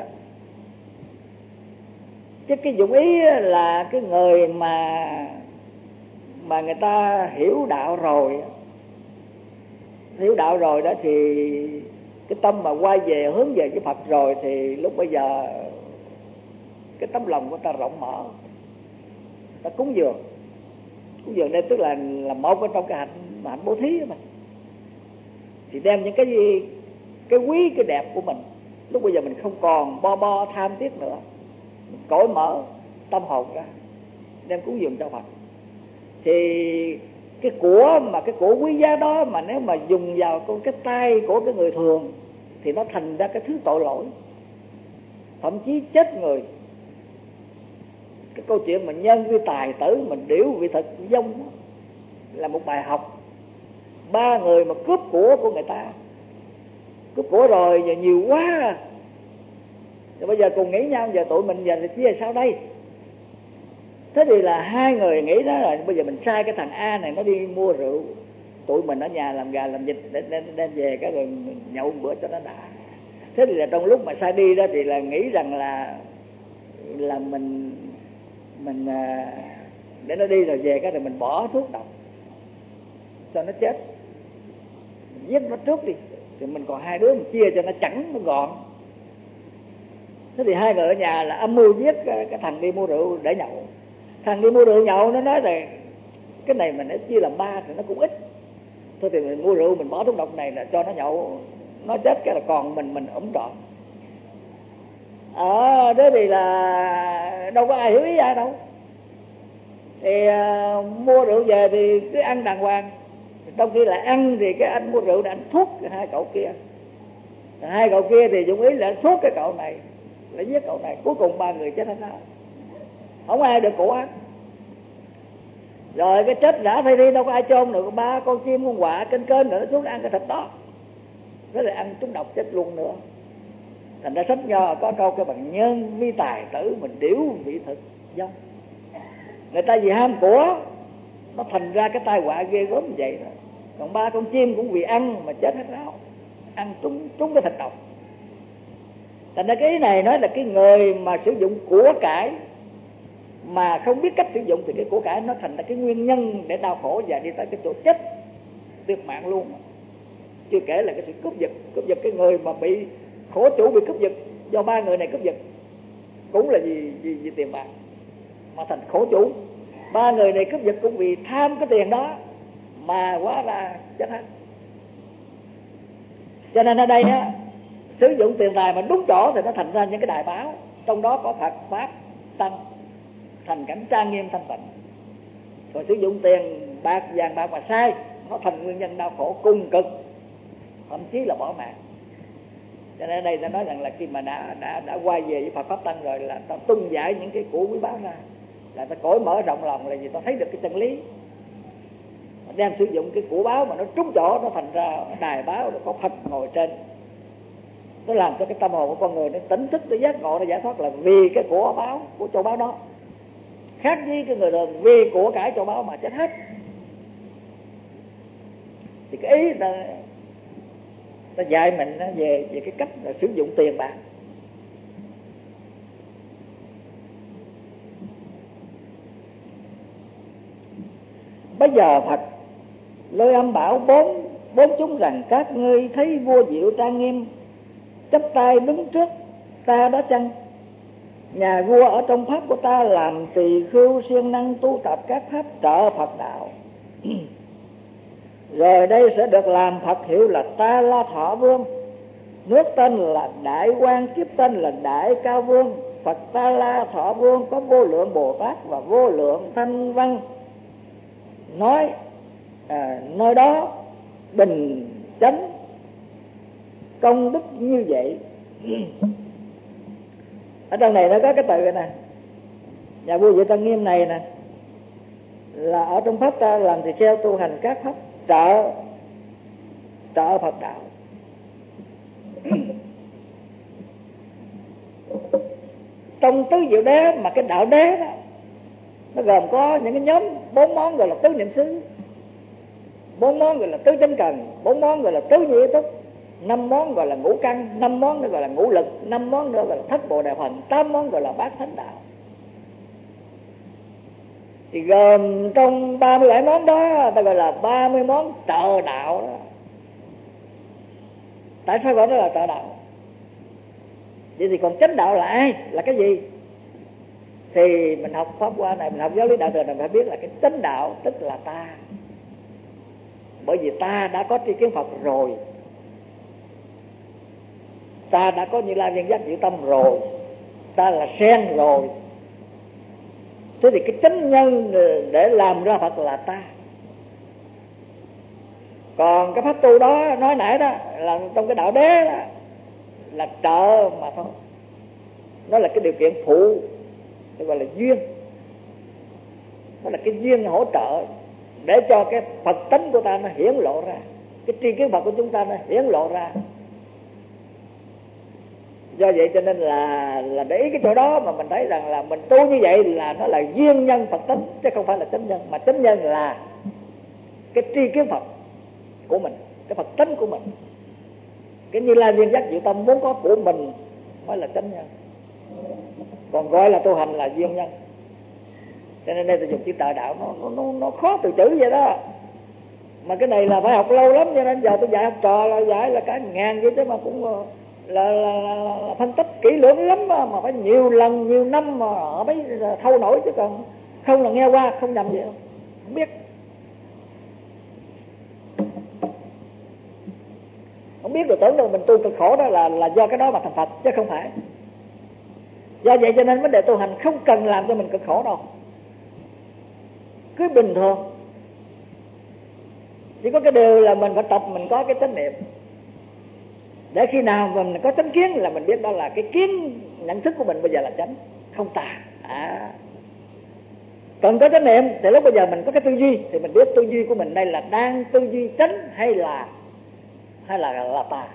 Chứ cái dụng ý là cái người mà mà người ta hiểu đạo rồi, hiểu đạo rồi đó thì cái tâm mà quay về hướng về cái Phật rồi thì lúc bây giờ cái tấm lòng của ta rộng mở, ta cúng dường. Cúng dường đây tức là là một ở trong cái hạnh hạnh bố thí mà, thì đem những cái gì, cái quý cái đẹp của mình lúc bây giờ mình không còn bo bo tham tiếc nữa, mình cởi mở tâm hồn ra đem cúng dường cho Phật. Thì cái của mà cái của quý giá đó mà nếu mà dùng vào con cái tay của cái người thường thì nó thành ra cái thứ tội lỗi, thậm chí chết người. Cái câu chuyện mà nhân vi tài tử mình điểu vị thực vong là một bài học. Ba người mà cướp của của người ta, cướp của rồi giờ nhiều quá rồi bây giờ cùng nghĩ nhau giờ tụi mình giờ thì chia sao đây. Thế thì là hai người nghĩ đó là bây giờ mình sai cái thằng A này nó đi mua rượu, tụi mình ở nhà làm gà làm vịt để đem, đem về cái rồi nhậu một bữa cho nó đã. Thế thì là trong lúc mà sai đi đó thì là nghĩ rằng là là mình mình để nó đi rồi về cái rồi mình bỏ thuốc độc cho nó chết, mình giết nó trước đi thì mình còn hai đứa mình chia cho nó chẳng nó gọn. Thế thì hai người ở nhà là âm mưu giết cái, cái thằng đi mua rượu để nhậu. Thằng đi mua rượu nhậu nó nói là cái này mình đã chia làm ba thì nó cũng ít, thôi thì mình mua rượu mình bỏ thuốc độc này là cho nó nhậu nó chết cái là còn mình mình ổn trọn. Ờ đó thì là đâu có ai hiểu ý ai đâu. Thì uh, mua rượu về thì cứ ăn đàng hoàng, trong khi là ăn thì cái anh mua rượu là anh thuốc hai cậu kia, hai cậu kia thì dụng ý là thuốc cái cậu này, là giết cậu này. Cuối cùng ba người chết hết sao, không ai được cổ ác. Rồi cái chết đã thay đi đâu có ai chôn được, ba con chim con quạ kênh kênh nữa nó xuống ăn cái thịt đó, thế là ăn trúng độc chết luôn nữa. Thành ra sách Nho có câu cái bằng nhân vi tài tử mình điểu vị thực vong. Người ta vì ham của nó thành ra cái tai họa ghê gớm như vậy rồi. Còn ba con chim cũng vì ăn mà chết hết ráo, ăn trúng trúng cái thịt độc. Thành ra cái ý này nói là cái người mà sử dụng của cải mà không biết cách sử dụng thì cái của cải nó thành ra cái nguyên nhân để đau khổ và đi tới cái chỗ chết tuyệt mạng luôn. Chưa kể là cái sự cướp giật, cướp giật cái người mà bị khổ chủ bị cướp giật do ba người này cướp giật cũng là vì vì, vì tiền bạc mà thành khổ chủ. Ba người này cướp giật cũng vì tham cái tiền đó mà hóa ra chết hết. Cho nên ở đây á, sử dụng tiền tài mà đúng chỗ thì nó thành ra những cái đại báo, trong đó có Phật pháp tăng thành cảnh trang nghiêm thanh tịnh. Còn sử dụng tiền bạc vàng bạc mà sai, nó thành nguyên nhân đau khổ cùng cực, thậm chí là bỏ mạng. Cho nên ở đây ta nói rằng là khi mà đã đã đã quay về với Phật pháp tăng rồi là ta tung giải những cái của quý báu ra, là ta cởi mở rộng lòng, là vì ta thấy được cái chân lý. Đem sử dụng cái của báo mà nó trúng chỗ, nó thành ra đài báo nó có Phật ngồi trên, nó làm cho cái tâm hồn của con người nó tỉnh thức, nó giác ngộ, nó giải thoát là vì cái của báo của châu báu đó. Khác với cái người thường vì của cải châu báu mà chết hết. Thì cái ý ta, ta dạy mình về về cái cách là sử dụng tiền bạc. Bây giờ Phật lôi âm bảo bốn bốn chúng rằng các ngươi thấy vua diệu trang nghiêm chắp tay đứng trước ta đó chăng? Nhà vua ở trong pháp của ta làm tỳ khưu siêng năng tu tập các pháp trợ Phật đạo. Rồi đây sẽ được làm Phật hiệu là Ta La Thọ Vương, nước tên là Đại Quang, kiếp tên là Đại Cao Vương. Phật Ta La Thọ Vương có vô lượng Bồ Tát và vô lượng thanh văn, nói à, nơi đó bình chánh công đức như vậy. Ở trong này nó có cái từ này, nhà vua Diệu Trang Nghiêm này nè, là ở trong pháp ta làm thì theo tu hành các pháp trợ trợ Phật đạo. Trong tứ diệu đế mà cái đạo đế đó Nó gồm có những cái nhóm bốn món gọi là tứ niệm xứ, bốn món gọi là tứ chánh cần, bốn món gọi là tứ nhị túc, năm món gọi là ngũ căn, năm món nữa gọi là ngũ lực, năm món nữa gọi là thất bồ đề phần, tám món gọi là bát thánh đạo. Thì gồm trong ba mươi bảy món đó ta gọi là ba mươi món trợ đạo đó. Tại sao gọi nó là trợ đạo? Vậy thì còn chánh đạo là ai? Là cái gì? Thì mình học pháp qua này, mình học giáo lý đạo thường này, mình phải biết là cái chánh đạo tức là ta. Bởi vì ta đã có tri kiến Phật rồi, ta đã có Như Lai Viên Giác Diệu Tâm rồi, ta là sen rồi. Thế thì cái chánh nhân để làm ra Phật là ta. Còn cái pháp tu đó nói nãy đó là trong cái đạo đế đó là trợ mà thôi. Nó là cái điều kiện phụ, nó gọi là duyên. Nó là cái duyên hỗ trợ để cho cái Phật tánh của ta nó hiển lộ ra, cái tri kiến Phật của chúng ta nó hiển lộ ra. Do vậy cho nên là là để ý cái chỗ đó mà mình thấy rằng là mình tu như vậy là nó là duyên nhân Phật tánh, chứ không phải là chánh nhân. Mà chánh nhân là cái tri kiến Phật của mình, cái Phật tánh của mình. Cái Như Lai Viên Giác Diệu Tâm muốn có của mình mới là chánh nhân. Còn gọi là tu hành là duyên nhân. Cho nên đây tôi dùng chữ trợ đạo, nó, nó, nó khó từ chữ vậy đó. Mà cái này là phải học lâu lắm, cho nên giờ tôi dạy học trò là dạy là cả ngàn vậy chứ mà cũng là, là, là, là phân tích kỹ lưỡng lắm mà, mà phải nhiều lần, nhiều năm mà họ mới thâu nổi, chứ còn không là nghe qua, không nhầm gì đâu, không biết. Không biết rồi tưởng đâu mình tu cực khổ đó là là do cái đó mà thành Phật, chứ không phải. Do vậy cho nên vấn đề tu hành không cần làm cho mình cực khổ đâu, cứ bình thường. Chỉ có cái điều là mình phải tập mình có cái chánh niệm, để khi nào mình có chánh kiến là mình biết đó là cái kiến nhận thức của mình bây giờ là chánh, không tà. À. Còn có chánh niệm thì lúc bây giờ mình có cái tư duy thì mình biết tư duy của mình đây là đang tư duy chánh hay là hay là là tà.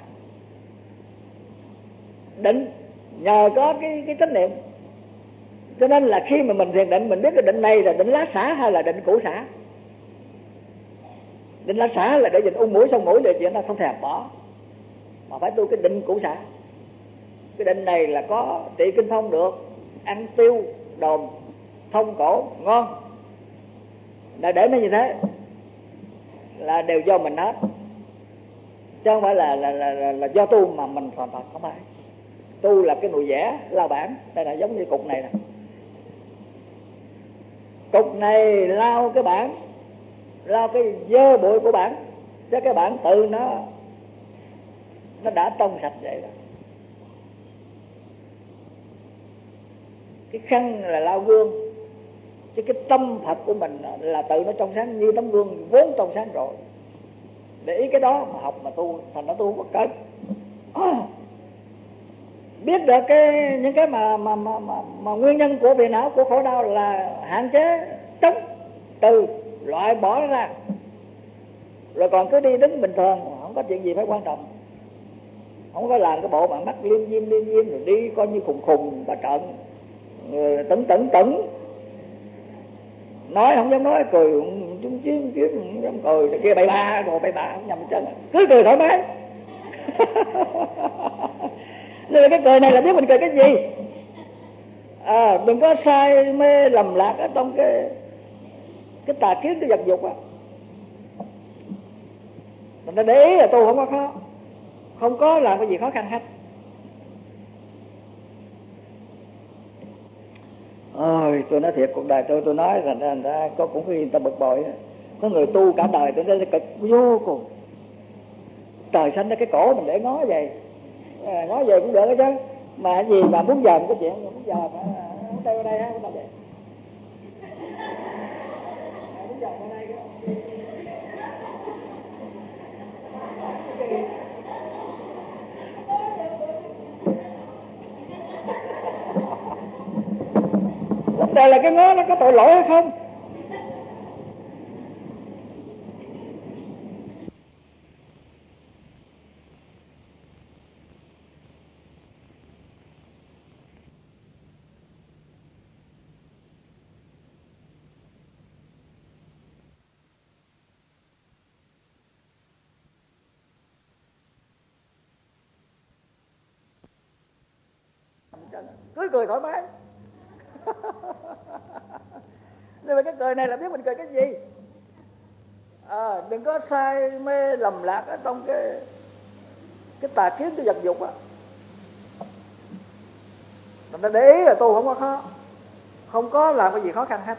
Định nhờ có cái cái chánh niệm, cho nên là khi mà mình thiền định mình biết cái định này là định lá xả hay là định củ xả. Định lá xả là để dình ung mũi sông mũi, để chuyện ta không thèm bỏ, mà phải tu cái định củ xả. Cái định này là có trị kinh phong được, ăn tiêu đồn thông cổ ngon, là để nó như thế là đều do mình hết, chứ không phải là là, là, là, là do tu mà mình hoàn toàn không phải. Tu là cái nồi vẽ lao bản, đây là giống như cục này nè, cục này lao cái bản, lao cái dơ bụi của bản, chứ cái bản tự nó nó đã trong sạch vậy đó. Cái khăn là lao gương, chứ cái tâm Phật của mình là tự nó trong sáng như tấm gương vốn trong sáng rồi. Để ý cái đó mà học mà tu, thành nó tu bất cẩn. Biết được cái những cái mà mà, mà mà mà nguyên nhân của phiền não, của khổ đau là hạn chế, chống, từ, loại bỏ ra, rồi còn cứ đi đứng bình thường, không có chuyện gì phải quan trọng. Không phải làm cái bộ mà mắt liêm diêm liêm diêm rồi đi coi như khùng khùng bà trận, rồi tẩn tẩn tẩn, nói không dám nói, cười chúng chiếm chiếm không dám cười, này kia bậy ba, đồ bậy ba không nhầm chân, cứ cười thoải mái. Nên là cái cười này là biết mình cười cái gì. À, đừng có sai mê lầm lạc ở trong cái cái tà kiến, cái vật dục á. Mình ta để ý là tu không có khó, không có làm cái gì khó khăn hết. Ôi, tôi nói thiệt, cuộc đời tôi tôi nói thành ra người ta có cũng người ta bực bội. Có người tu cả đời tôi thấy cực vô cùng. Trời xanh ra cái cổ mình để ngó vậy, à, ngó về cũng được đó chứ. Mà gì mà muốn dòm cái chuyện, muốn dòm phải muốn đây ở đây á, không vậy. Muốn dòm ở đây đó. Vấn đề là cái ngó nó có tội lỗi hay không. cứ cười thoải mái. Nhưng mà cái cười này là biết mình cười cái gì. À, đừng có say mê lầm lạc ở trong cái cái tà kiến, cái vật dục á. Mình ta để ý là tu không có khó, không có làm cái gì khó khăn hết.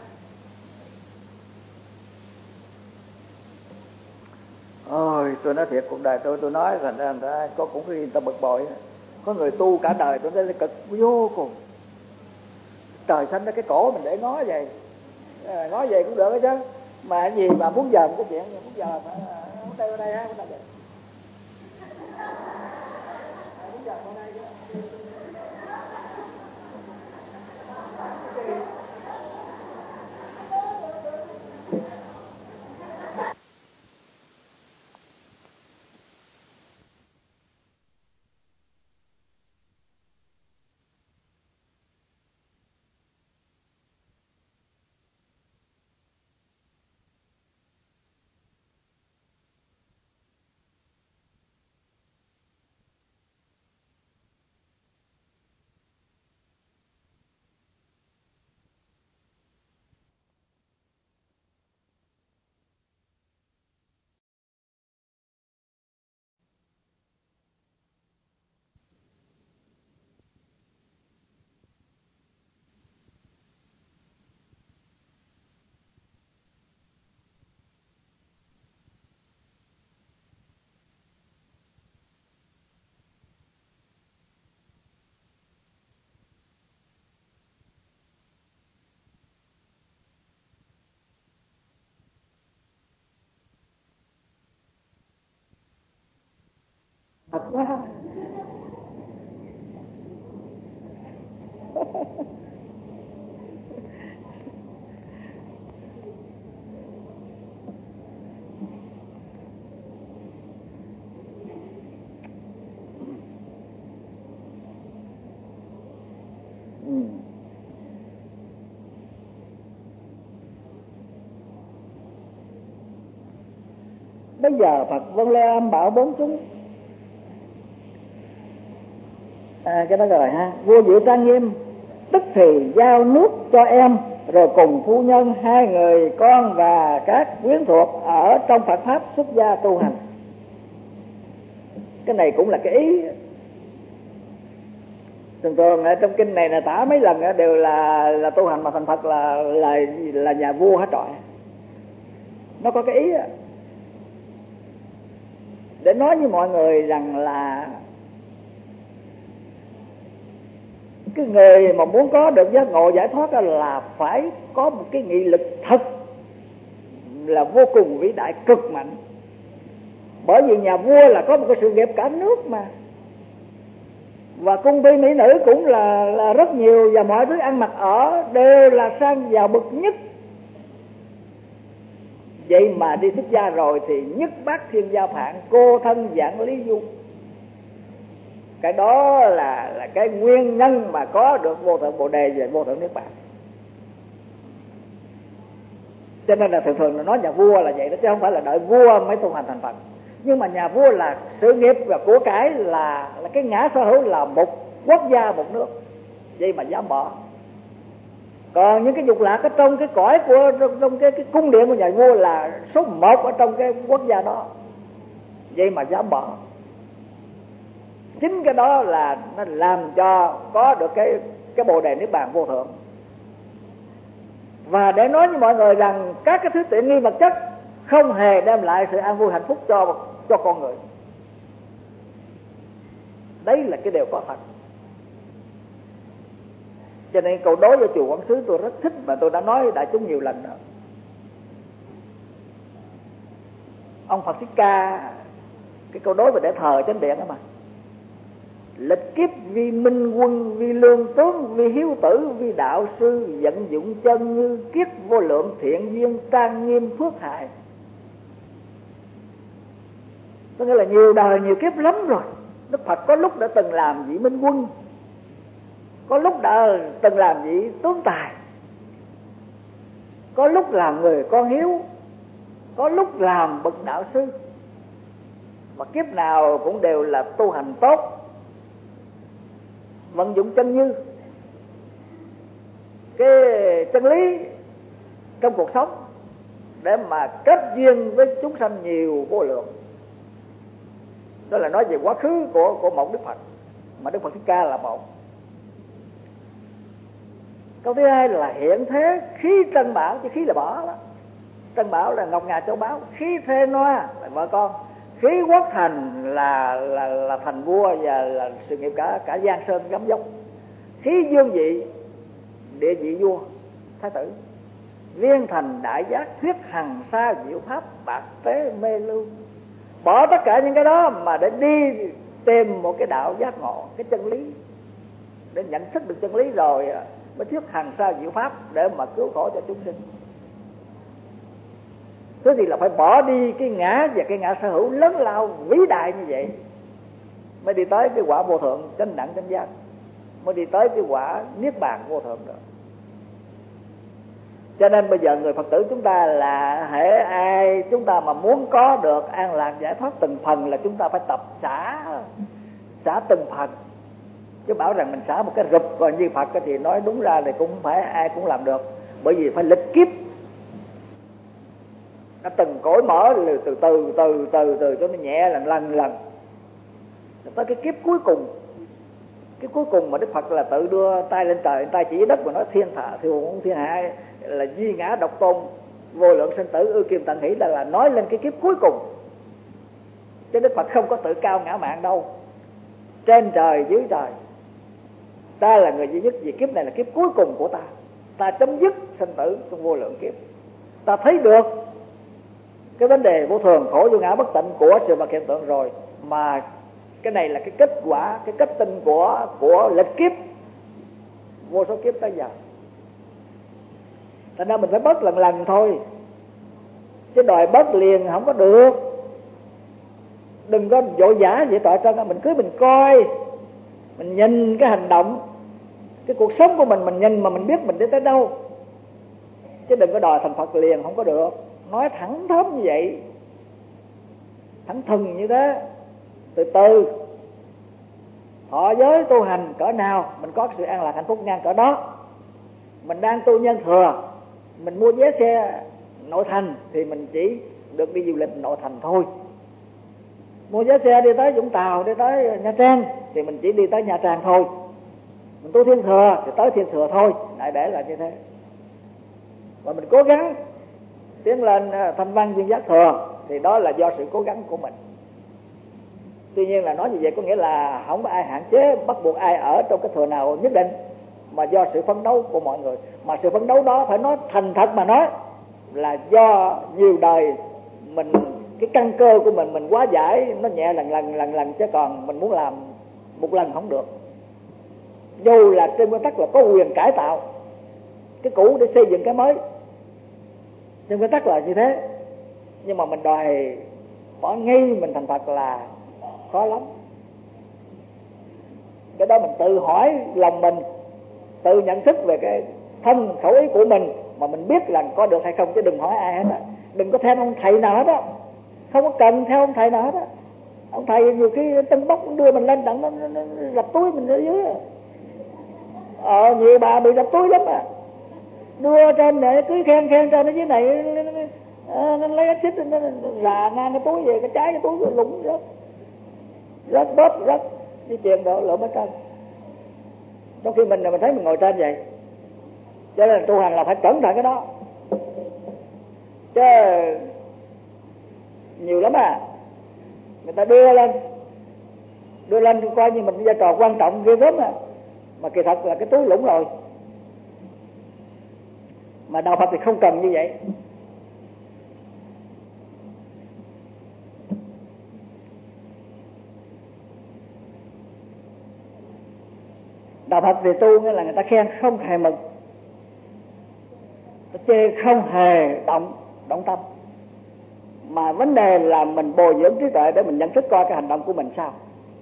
Ôi, tôi nói thiệt, cuộc đời tôi tôi nói thành ra người ta có cũng khi người ta bực bội. Có người tu cả đời tôi thấy cực vô cùng. Trời xanh ra cái cổ mình để ngó vậy, à, ngó vậy cũng được chứ. Mà cái gì mà muốn giờ cái chuyện muốn giờ phải muốn đây ở đây ha, muốn đây. Muốn giờ ở đây. Thật quá. Ừ. Bây giờ Phật Vân Lê Âm bảo bốn chúng. À, cái đó rồi ha. Vua Diệu Trang Nghiêm tức thì giao nước cho em, rồi cùng phu nhân, hai người con và các quyến thuộc ở trong Phật pháp xuất gia tu hành. Cái này cũng là cái ý. Thường thường ở trong kinh này là tả mấy lần đều là là tu hành mà thành Phật là là là nhà vua hết trọi. Nó có cái ý đó, để nói với mọi người rằng là cái người mà muốn có được giác ngộ giải thoát là phải có một cái nghị lực thật là vô cùng vĩ đại, cực mạnh. Bởi vì nhà vua là có một cái sự nghiệp cả nước mà, và cung phi mỹ nữ cũng là là rất nhiều, và mọi thứ ăn mặc ở đều là sang giàu bậc nhất. Vậy mà đi xuất gia rồi thì nhất bát thiên gia phạn, cô thân dạng lý du. Cái đó là là cái nguyên nhân mà có được vô thượng bồ đề và vô thượng niết bàn. Cho nên là thường thường là nói nhà vua là vậy đó, chứ không phải là đợi vua mới tu hành thành Phật. Nhưng mà nhà vua là sự nghiệp và của cải là là cái ngã sở hữu là một quốc gia, một nước. Vậy mà dám bỏ. Còn những cái dục lạc ở trong cái cõi của trong cái, cái cung điện của nhà vua là số một ở trong cái quốc gia đó. Vậy mà dám bỏ. Chính cái đó là nó làm cho có được cái cái bồ đề niết bàn vô thượng. Và để nói với mọi người rằng các cái thứ tiện nghi vật chất không hề đem lại sự an vui hạnh phúc cho cho con người. Đấy là cái điều có thật. Cho nên câu đối với chùa Quán Sứ tôi rất thích, mà tôi đã nói đại chúng nhiều lần rồi. Ông Phật Thích Ca, cái câu đối về để thờ trên điện đó mà: lịch kiếp vi minh quân, vi lương tướng, vi hiếu tử, vi đạo sư, vận dụng chân như kiết vô lượng thiện duyên, trang nghiêm phước hại. Có nghĩa là nhiều đời nhiều kiếp lắm rồi. Đức Phật có lúc đã từng làm vị minh quân, có lúc đã từng làm vị tướng tài, có lúc làm người con hiếu, có lúc làm bậc đạo sư. Và kiếp nào cũng đều là tu hành tốt. vận dụng chân như, cái chân lý trong cuộc sống để mà kết duyên với chúng sanh nhiều vô lượng. Đó là nói về quá khứ của của một Đức Phật, mà Đức Phật Thích Ca là một. Câu thứ hai là hiện thế khí trân bảo, chứ khí là bỏ đó. Trân bảo là ngọc ngà châu báu, khí thế noa là vợ con, khí quốc thành là là là thành vua và là sự nghiệp cả cả giang sơn gấm dốc, khí dương vị địa vị vua thái tử, viên thành đại giác thuyết hằng sa diệu pháp bạc tế mê lưu. Bỏ tất cả những cái đó mà để đi tìm một cái đạo giác ngộ, cái chân lý, để nhận thức được chân lý rồi mới thuyết hằng sa diệu pháp để mà cứu khổ cho chúng sinh. Thế thì là phải bỏ đi cái ngã và cái ngã sở hữu lớn lao vĩ đại như vậy mới đi tới cái quả vô thượng chánh đẳng chánh giác, mới đi tới cái quả niết bàn vô thượng được. Cho nên bây giờ người Phật tử chúng ta là hễ ai chúng ta mà muốn có được an lạc giải thoát từng phần là chúng ta phải tập xả xả từng phần. Chứ bảo rằng mình xả một cái rụp còn như Phật thì nói đúng ra thì cũng không phải ai cũng làm được, bởi vì phải lịch kiếp. Nó từng cõi mở từ từ từ từ từ từ cho nó nhẹ lần lần lần tới cái kiếp cuối cùng. Cái cuối cùng mà Đức Phật là tự đưa tay lên trời, tay chỉ đất và nói thiên thả thiêu thiên hạ là duy ngã độc tôn, vô lượng sinh tử ư kim tận hỷ, là là nói lên cái kiếp cuối cùng. Chứ Đức Phật không có tự cao ngã mạn đâu, trên trời dưới trời ta là người duy nhất, vì kiếp này là kiếp cuối cùng của ta, ta chấm dứt sinh tử trong vô lượng kiếp. Ta thấy được cái vấn đề vô thường khổ vô ngã bất tịnh của sự vật hiện tượng rồi, mà cái này là cái kết quả, cái kết tinh của của lịch kiếp vô số kiếp tới giờ. Thành ra mình phải bớt lần lần thôi, chứ đòi bớt liền không có được. Đừng có vội vã vậy tội cho mình, cứ mình coi, mình nhìn cái hành động, cái cuộc sống của mình, mình nhìn mà mình biết mình đi tới đâu. Chứ đừng có đòi thành Phật liền, không có được. Nói thẳng thớm như vậy, thẳng thừng như thế, từ từ thọ giới tu hành cỡ nào mình có sự an lạc hạnh phúc ngang cỡ đó. Mình đang tu nhân thừa, mình mua vé xe nội thành thì mình chỉ được đi du lịch nội thành thôi. Mua vé xe đi tới Vũng Tàu, đi tới Nha Trang thì mình chỉ đi tới Nha Trang thôi. Mình tu thiên thừa thì tới thiên thừa thôi, đại để là như thế. Và mình cố gắng tiến lên thanh văn duyên giác thừa thì đó là do sự cố gắng của mình. Tuy nhiên là nói như vậy có nghĩa là không có ai hạn chế bắt buộc ai ở trong cái thừa nào nhất định, mà do sự phấn đấu của mọi người. Mà sự phấn đấu đó phải nói thành thật mà nói là do nhiều đời mình, cái căn cơ của mình mình quá giải, nó nhẹ lần lần lần lần, chứ còn mình muốn làm một lần không được. Dù là trên nguyên tắc là có quyền cải tạo cái cũ để xây dựng cái mới, trên nguyên tắc là như thế, nhưng mà mình đòi bỏ ngay mình thành Phật là khó lắm. Cái đó mình tự hỏi lòng mình, tự nhận thức về cái thân khẩu ý của mình mà mình biết là có được hay không, chứ đừng hỏi ai hết á. Đừng có theo ông thầy nào hết á, không có cần theo ông thầy nào hết á. Ông thầy nhiều khi tân bốc đưa mình lên đặng nó, nó, nó lập túi mình ở dưới. Ờ nhiều bà bị lập túi lắm à, đưa trên để cứ khen khen trên ở dưới này, nó, nó lấy xích nó rà ngang cái túi về, cái trái cái túi cái lũng rớt rớt bóp rớt đi chuyền độ lộn ở trên. Trong khi mình là mình thấy mình ngồi trên vậy. Cho nên là tu hành là phải cẩn thận cái đó, chứ nhiều lắm à. Người ta đưa lên đưa lên coi như mình vai trò quan trọng ghê gớm à, mà kỳ thật là cái túi lũng rồi. Mà đạo Phật thì không cần như vậy. Đạo Phật thì tu nghĩa là người ta khen không hề mừng, ta chê không hề động động tâm, mà vấn đề là mình bồi dưỡng trí tuệ để mình nhận thức coi cái hành động của mình sao,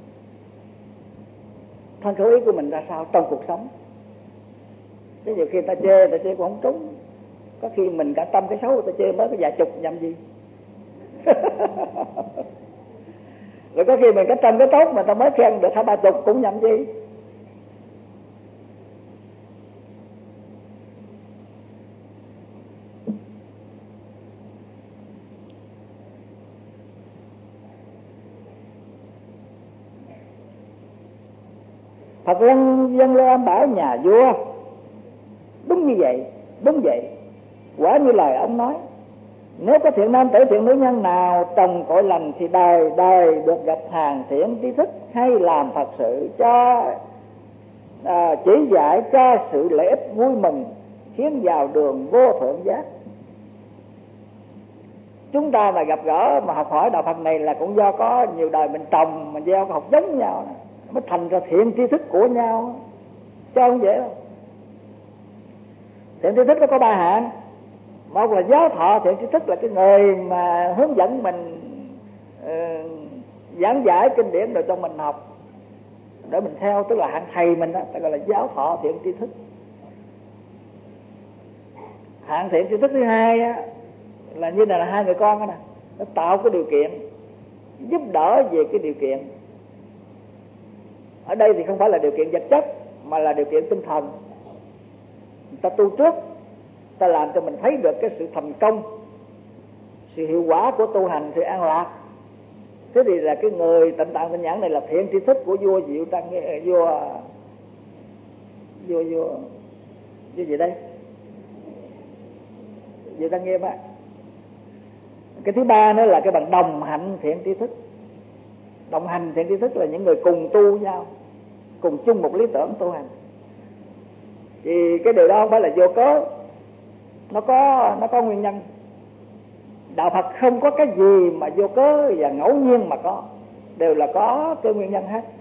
thân khẩu ý của mình ra sao trong cuộc sống. Thế nhiều khi ta chê, ta chê cũng không trúng. Có khi mình cả tâm cái xấu, ta chê mới có vài chục nhầm gì. Rồi có khi mình cái tâm cái tốt mà ta mới khen được hai ba chục cũng nhầm gì. Phật lân dân lên bảo nhà vua. Đúng như vậy, đúng vậy. Quả như lời ông nói, nếu có thiện nam tử thiện nữ nhân nào trồng cội lành thì đời đời được gặp hàng thiện tri thức hay làm Phật sự cho à, chỉ dạy cho sự lợi ích vui mừng, khiến vào đường vô thượng giác. Chúng ta mà gặp gỡ mà học hỏi đạo Phật này là cũng do có nhiều đời mình trồng, mình gieo học giống nhau mới thành ra thiện tri thức của nhau, chứ không dễ đâu. Thiện tri thức nó có ba hạng. Một là giáo thọ, thiện tri thức là cái người mà hướng dẫn mình uh, giảng giải kinh điển rồi cho mình học để mình theo, tức là hạng thầy mình đó, ta gọi là giáo thọ thiện tri thức. Hạng thiện tri thức thứ hai á, là như này là hai người con đó nè, nó tạo cái điều kiện giúp đỡ về cái điều kiện. Ở đây thì không phải là điều kiện vật chất mà là điều kiện tinh thần. Người ta tu trước, ta làm cho mình thấy được cái sự thành công, sự hiệu quả của tu hành, sự an lạc. Thế thì là cái người Tịnh Tạng Tinh Nhãn này là thiện tri thức của vua Diệu Trang, vua vua vua vua gì đây, Diệu Trang Nghiêm á. Cái thứ ba nữa là cái bằng đồng hạnh thiện tri thức. Đồng hành thiện tri thức là những người cùng tu nhau, cùng chung một lý tưởng tu hành. Thì cái điều đó không phải là vô cớ, nó có nó có nguyên nhân. Đạo Phật không có cái gì mà vô cớ và ngẫu nhiên mà có, đều là có cái nguyên nhân hết.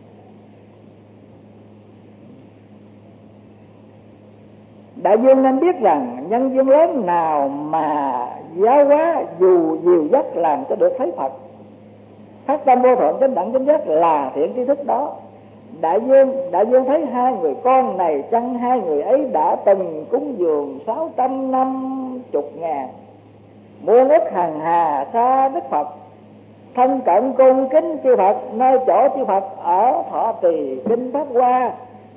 Đại dương nên biết rằng nhân duyên lớn nào mà giáo hóa dù dìu dắt làm cho được thấy Phật, phát tâm vô thượng chánh đẳng chánh giác là thiện tri thức đó. Đại dương đại dương thấy hai người con này, chăng hai người ấy đã từng cúng dường sáu trăm năm chục ngàn muôn ức hằng hà xa Đức Phật, thân cận cung kính chư Phật, nơi chỗ chư Phật ở thọ trì kinh pháp hoa.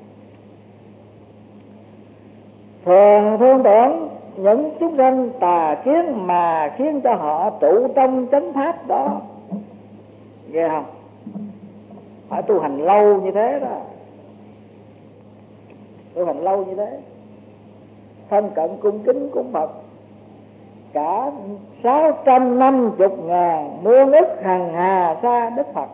Thường thương tưởng những chúng sanh tà kiến mà khiến cho họ trụ trong chánh pháp đó. Nghe không? Phải tu hành lâu như thế đó, tu hành lâu như thế, thân cận cung kính cúng Phật cả sáu trăm năm chục ngàn muôn ức hằng hà xa Đức Phật.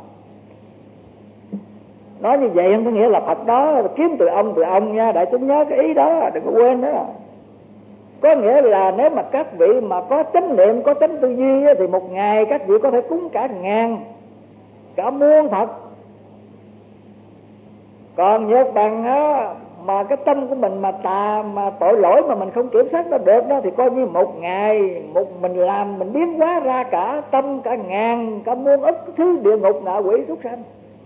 Nói như vậy không có nghĩa là Phật đó kiếm từ ông từ ông nha, đại chúng nhớ cái ý đó, đừng có quên đó. Có nghĩa là nếu mà các vị mà có chánh niệm, có chánh tư duy thì một ngày các vị có thể cúng cả ngàn, cả muôn Phật. Còn nhược bằng á, mà cái tâm của mình mà tà, mà tội lỗi mà mình không kiểm soát nó được đó, thì coi như một ngày một mình làm mình biến hóa ra cả tâm cả ngàn, cả muôn ức thứ địa ngục ngạ quỷ súc sanh.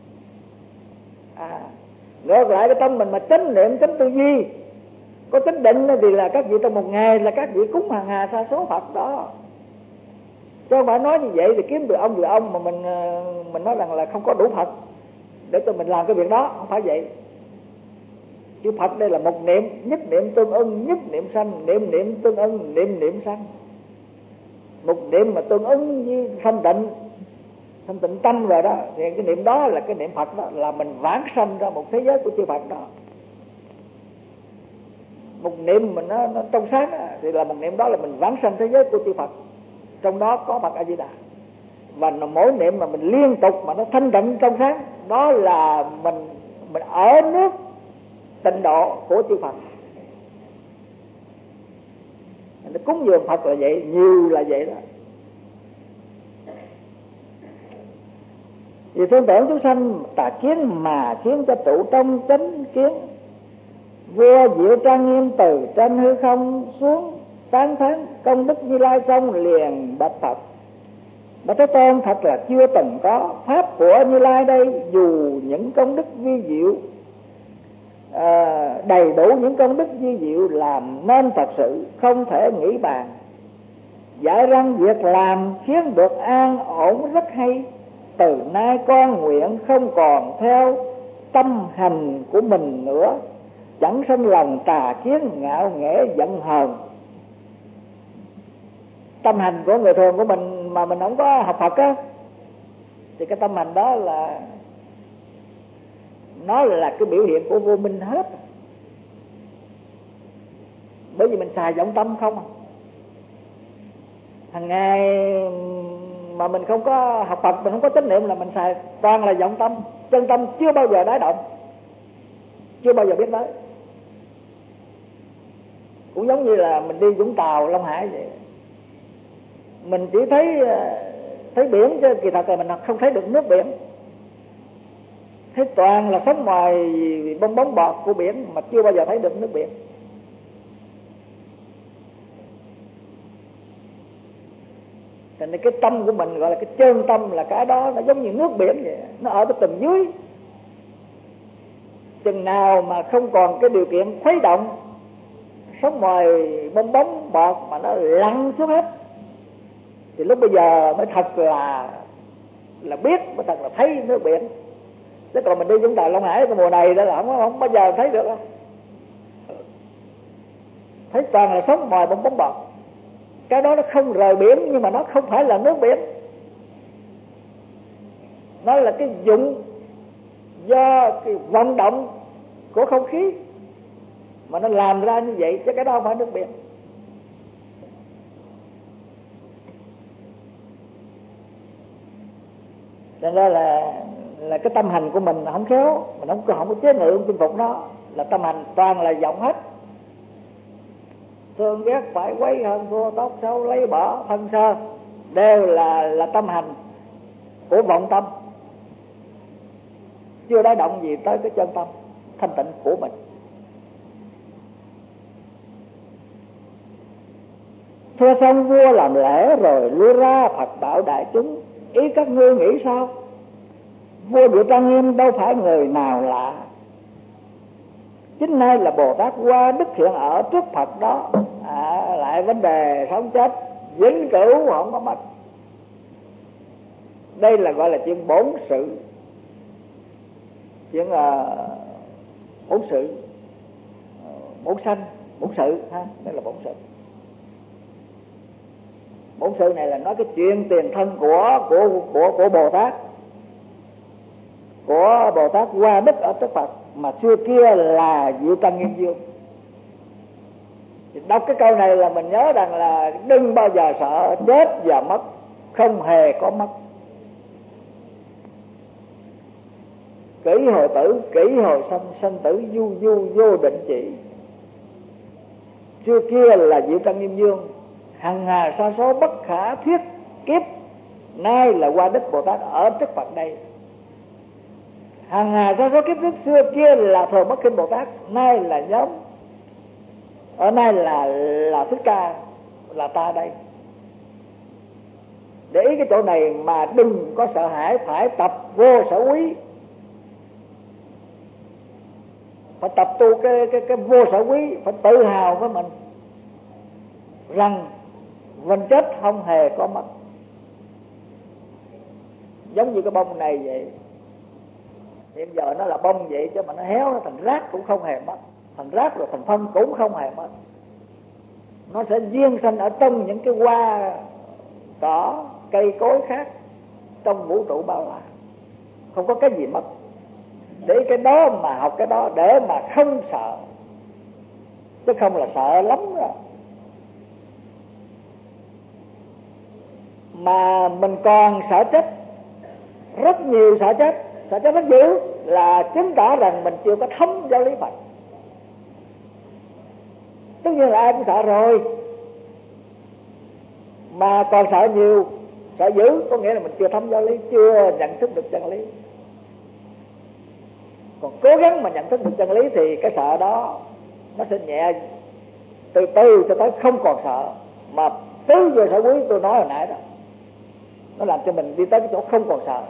À, ngược lại cái tâm mình mà chánh niệm chánh tư duy, có chánh định thì là các vị trong một ngày là các vị cúng hàng hà sa số Phật đó. Chứ không phải nói như vậy thì kiếm từ ông từ ông mà mình mình nói rằng là không có đủ Phật để cho mình làm cái việc đó, không phải vậy. Chữ Phật đây là một niệm, nhất niệm tương ưng, nhất niệm sanh, niệm niệm tương ưng, niệm niệm sanh. Một niệm mà tương ứng với thanh tịnh, thanh tịnh tâm rồi đó, thì cái niệm đó là cái niệm Phật đó, là mình vãng sanh ra một thế giới của chư Phật đó. Một niệm mình nó, nó trong sáng đó, thì là một niệm đó là mình vãng sanh thế giới của chư Phật, trong đó có Phật A Di Đà. Và mỗi niệm mà mình liên tục mà nó thanh tịnh trong sáng, đó là mình mình ở nước tịnh độ của chư Phật. Mình cúng dường Phật là vậy, nhiều là vậy đó. Vì thương tưởng chúng sanh tà kiến mà khiến cho trụ trong chánh kiến. Vua Diệu Trang Nghiêm từ trên hư không xuống tán thán công đức Như Lai, xong liền bạch Phật: Bạch Thế Tôn, thật là chưa từng có pháp của Như Lai đây, dù những công đức vi diệu à, đầy đủ những công đức vi diệu làm nên thật sự không thể nghĩ bàn. Dạy rằng việc làm khiến được an ổn rất hay. Từ nay con nguyện không còn theo tâm hành của mình nữa, chẳng sinh lòng tà kiến ngạo nghễ giận hờn. Tâm hành của người thường của mình mà mình không có học Phật á, thì cái tâm hành đó là nó là cái biểu hiện của vô minh hết. Bởi vì mình xài vọng tâm không à. Hàng ngày mà mình không có học Phật, mình không có chánh niệm là mình xài toàn là vọng tâm. Chân tâm chưa bao giờ đái động, chưa bao giờ biết tới. Cũng giống như là mình đi Vũng Tàu, Long Hải vậy, mình chỉ thấy thấy biển chứ kỳ thật là mình không thấy được nước biển. Thấy toàn là sống ngoài bong bóng bọt của biển mà chưa bao giờ thấy được nước biển. Thành nên cái tâm của mình gọi là cái chân tâm, là cái đó nó giống như nước biển vậy, nó ở cái tầng dưới. Chừng nào mà không còn cái điều kiện khuấy động, sống ngoài bong bóng bọt mà nó lăn xuống hết, thì lúc bây giờ mới thật là là biết, mới thật là thấy nước biển. Chứ còn mình đi Vũng Tàu, Long Hải cái mùa này đó là không, không bao giờ thấy được đâu. Thấy toàn là sống ngoài bong bóng bọt. Cái đó nó không rời biển, nhưng mà nó không phải là nước biển. Nó là cái dụng do cái vận động của không khí mà nó làm ra như vậy, chứ cái đó không phải nước biển. Cho nên là là cái tâm hành của mình không khéo, mình không có không có chế ngự, không chinh phục nó, là tâm hành toàn là vọng hết. Thương ghét phải quấy hơn thua, tốt xấu lấy bỏ phân sơ, đều là là tâm hành của vọng tâm, chưa đái động gì tới cái chân tâm thanh tịnh của mình. Thưa xong vua làm lễ rồi lui ra, Phật bảo đại chúng, ý các ngươi nghĩ sao? Vua Diệu Trang Nghiêm đâu phải người nào lạ, chính nay là Bồ Tát Qua Đức hiện ở trước Phật đó. À, lại vấn đề sống chết vĩnh cửu không có mất. Đây là gọi là chuyện bổn sự, chuyện uh, bổn sự, uh, bổn sanh, bổn sự ha, đây là bổn sự. Bổn sự này là nói cái chuyện tiền thân của của của của Bồ Tát, của Bồ Tát Qua Đức ở trước Phật, mà xưa kia là Diệu Tăng Nghiêm Dương. Đọc cái câu này là mình nhớ rằng là đừng bao giờ sợ chết và mất, không hề có mất. Kỷ hồi tử, kỷ hồi sanh, sanh tử du du vô định chỉ. Xưa kia là Diệu Tăng Nghiêm Dương, hằng hà sa số bất khả thuyết kiếp, nay là Qua Đức Bồ Tát ở trước Phật đây. Hằng hà sa số kiếp trước, xưa kia là Thường Bất Khinh Bồ Tát, nay là nhóm, ở nay là là Thích Ca, là ta đây. Để ý cái chỗ này mà đừng có sợ hãi, phải tập vô sở quý, phải tập tu cái cái cái vô sở quý, phải tự hào với mình rằng mình chết không hề có mất. Giống như cái bông này vậy, hiện giờ nó là bông vậy chứ mà nó héo, nó thành rác cũng không hề mất, thành rác rồi thành phân cũng không hề mất. Nó sẽ duyên sanh ở trong những cái hoa cỏ cây cối khác trong vũ trụ bao la, không có cái gì mất. Để cái đó mà học cái đó để mà không sợ, chứ không là sợ lắm rồi. Mà mình còn sợ chết, rất nhiều sợ chết, sợ chết rất dữ, là chứng tỏ rằng mình chưa có thấm giáo lý Phật. Tất nhiên là ai cũng sợ rồi, mà còn sợ nhiều, sợ dữ, có nghĩa là mình chưa thấm giáo lý, chưa nhận thức được chân lý. Còn cố gắng mà nhận thức được chân lý thì cái sợ đó nó sẽ nhẹ, từ từ cho tới không còn sợ. Mà tứ vô sở quý tôi nói hồi nãy đó, nó làm cho mình đi tới cái chỗ không còn sợ.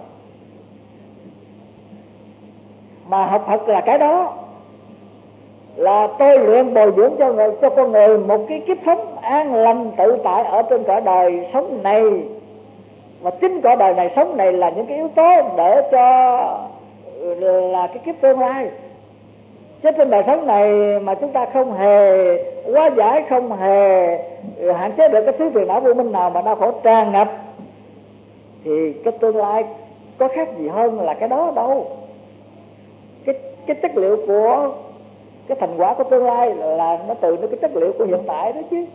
Mà học Phật là cái đó, là tôi luyện bồi dưỡng cho người, cho con người một cái kiếp sống an lành tự tại ở trên cõi đời sống này. Và chính cõi đời này sống này là những cái yếu tố để cho là cái kiếp tương lai. Chứ trên đời sống này mà chúng ta không hề hóa giải, không hề hạn chế được cái thứ phiền não vô minh nào mà đau khổ tràn ngập, thì cái tương lai có khác gì hơn là cái đó đâu. Cái cái chất liệu của cái thành quả của tương lai là nó từ cái chất liệu của hiện tại đó chứ.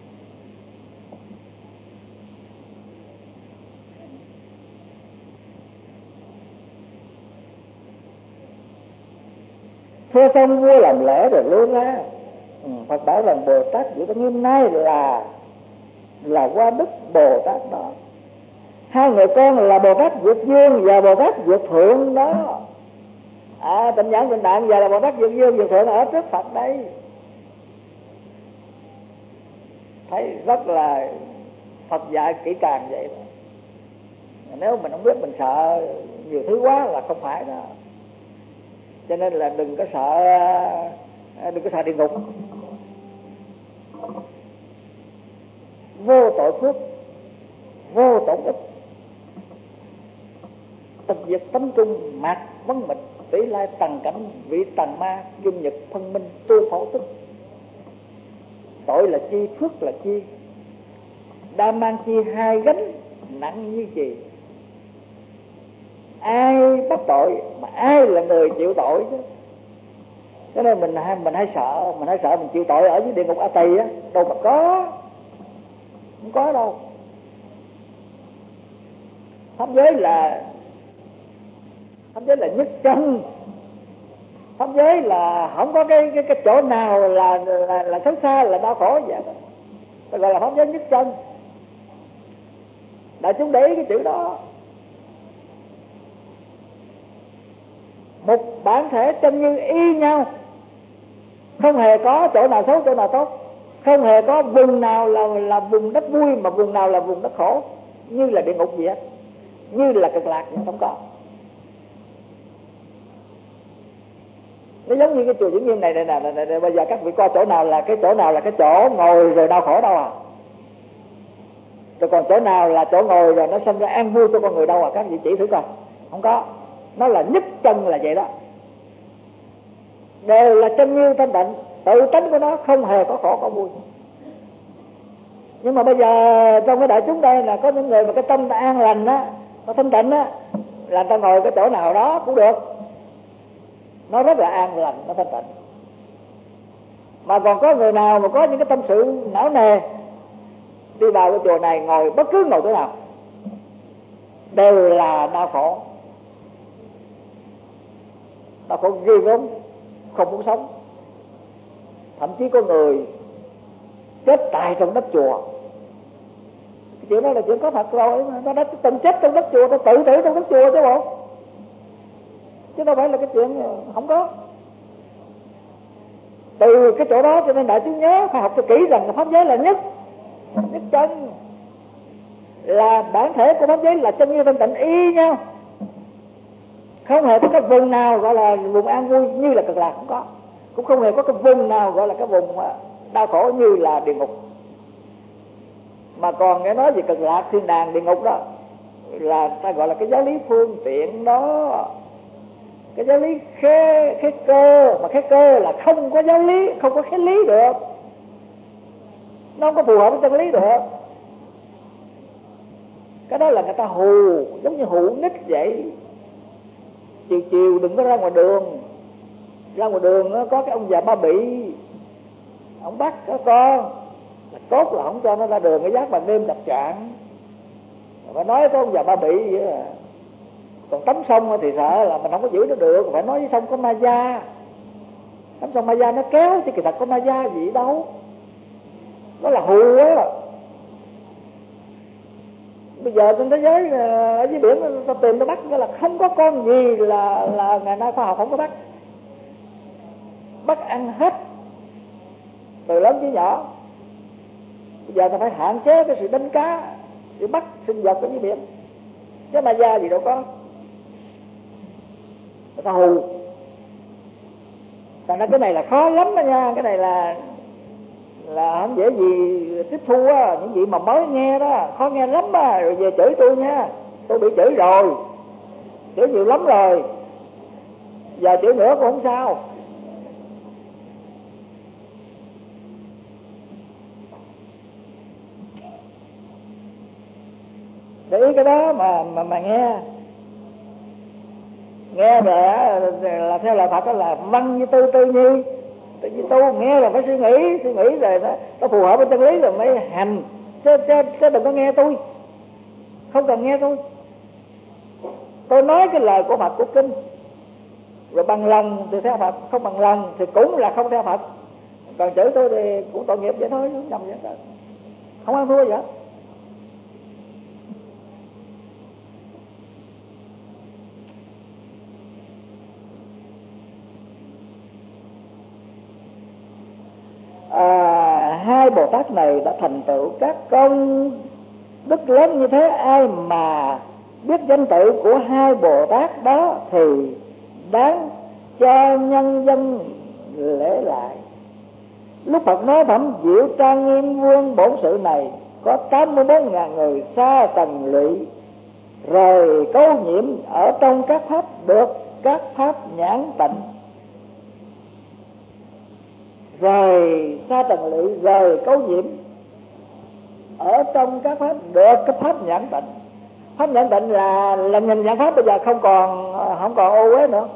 Thưa xong vua làm lễ rồi luôn á. Ừ, Phật bảo rằng Bồ Tát Diệu Tăng hôm nay là là qua đức Bồ Tát đó. Hai người con là Bồ Tát Diệu Dương và Bồ Tát Diệu Thượng đó. À, Tịnh Nhãn Tịnh Đạn giờ là Bồ Tát Diệu Dương Diệu Thượng ở trước Phật đây. Thấy rất là Phật dạy kỹ càng vậy đó. Nếu mình không biết, mình sợ nhiều thứ quá là không phải đó. Cho nên là đừng có sợ, đừng có sợ địa ngục. Vô tội phước, vô tổn ích, tịch diệt tánh trung, mạc vấn mịch, tỷ lai tầng cảnh, vị tầng ma, dung nhật phân minh, tu phổ tức. Tội là chi, phước là chi, đa mang chi hai gánh nặng như gì. Ai bắt tội mà ai là người chịu tội chứ. Cho nên mình hay mình hay sợ, mình hay sợ mình chịu tội ở dưới địa ngục A Tỳ á, đâu mà có, không có đâu. Pháp giới là pháp giới là nhất chân. Pháp giới là không có cái cái, cái chỗ nào là là là xấu xa, là đau khổ vậy đó. Ta gọi là pháp giới nhất chân. Đại chúng để ý cái chữ đó. Một bản thể chân như y nhau, không hề có chỗ nào xấu chỗ nào tốt, không hề có vùng nào là là vùng đất vui mà vùng nào là vùng đất khổ, như là địa ngục gì hết, như là cực lạc nhưng không có. Nó giống như cái chùa Vĩnh Nghiêm này này nè, bây giờ các vị coi chỗ nào là cái chỗ nào là cái chỗ ngồi rồi đau khổ đâu à? Rồi còn chỗ nào là chỗ ngồi rồi nó sinh ra an vui cho con người đâu à? Các vị chỉ thử coi, không có. Nó là nhất chân là vậy đó, đều là chân như thanh tịnh, tự tánh của nó không hề có khổ có vui. Nhưng mà bây giờ trong cái đại chúng đây là có những người mà cái tâm ta an lành á, nó thanh tịnh á, là ta ngồi cái chỗ nào đó cũng được, nó rất là an lành, nó thanh tịnh. Mà còn có người nào mà có những cái tâm sự não nề, đi vào cái chùa này ngồi bất cứ ngồi chỗ nào đều là đau khổ, đau khổ ghê gớm, không muốn sống. Thậm chí có người chết tại trong đất chùa. Cái chuyện đó là chuyện có thật rồi, nó đã từng chết trong đất chùa, nó tự tử trong đất chùa chứ bộ, chứ đâu phải là cái chuyện không có. Từ cái chỗ đó cho nên đại chúng nhớ phải học cho kỹ rằng pháp giới là nhất, nhất chân, là bản thể của pháp giới là chân như thanh tịnh y nhau, không hề có cái vùng nào gọi là vùng an vui như là cực lạc, không có. Cũng không hề có cái vùng nào gọi là cái vùng đau khổ như là địa ngục. Mà còn nghe nói về cực lạc, thiên đàng, địa ngục đó là ta gọi là cái giáo lý phương tiện đó, cái giáo lý khế, khế cơ. Mà khế cơ là không có giáo lý, không có khế lý được, nó không có phù hợp với chân lý được. Cái đó là người ta hù, giống như hù nít vậy. Chiều chiều đừng có ra ngoài đường, ra ngoài đường có cái ông già Ba Bị, ông bắt có con là tốt là không cho nó ra đường, cái giác ban đêm đập trạng. Phải nói có ông già Ba Bị vậy à. Còn tắm sông thì sợ là mình không có giữ nó được, phải nói với sông có ma da, tắm sông ma da nó kéo, chứ kỳ thật có ma da gì đâu, nó là hù á. Bây giờ trên thế giới ở dưới biển ta tìm nó bắt là không có con gì là là ngày nay khoa học không có bắt, bắt ăn hết từ lớn tới nhỏ. Bây giờ ta phải hạn chế cái sự đánh cá để bắt sinh vật ở dưới biển, chứ ma da gì đâu có. Người ta hù. Thành ra cái này là khó lắm đó nha, cái này là là không dễ gì tiếp thu á, những gì mà mới nghe đó khó nghe lắm á. Rồi về chửi tôi nha, tôi bị chửi rồi, chửi nhiều lắm rồi, giờ chửi nữa cũng không sao. Để ý cái đó mà mà mà nghe nghe rồi á, là theo lời Phật đó là văn như tư, tư nhi tự như tu, nghe rồi phải suy nghĩ, suy nghĩ rồi nó, nó phù hợp với chân lý rồi mới hành, chứ, chứ, chứ đừng có nghe tôi, không cần nghe tôi. Tôi nói cái lời của Phật, của kinh, rồi bằng lòng thì theo Phật, không bằng lòng thì cũng là không theo Phật. Còn chửi tôi thì cũng tội nghiệp vậy thôi, không nhầm vậy thôi, không ăn thua vậy. À, hai Bồ Tát này đã thành tựu các công đức lớn như thế, ai mà biết danh tự của hai Bồ Tát đó thì đáng cho nhân dân lễ lại. Lúc Phật nói thẩm diệu trang nghiêm vương bổn sự này, có tám mươi bốn ngàn người xa tầng lụy, rồi câu nhiễm ở trong các pháp được các pháp nhãn tịnh, rồi xa tầng lụy rồi câu nhiễm ở trong các pháp được cái pháp nhãn tịnh. Pháp nhãn tịnh là là nhìn nhãn pháp bây giờ không còn không còn ô uế nữa.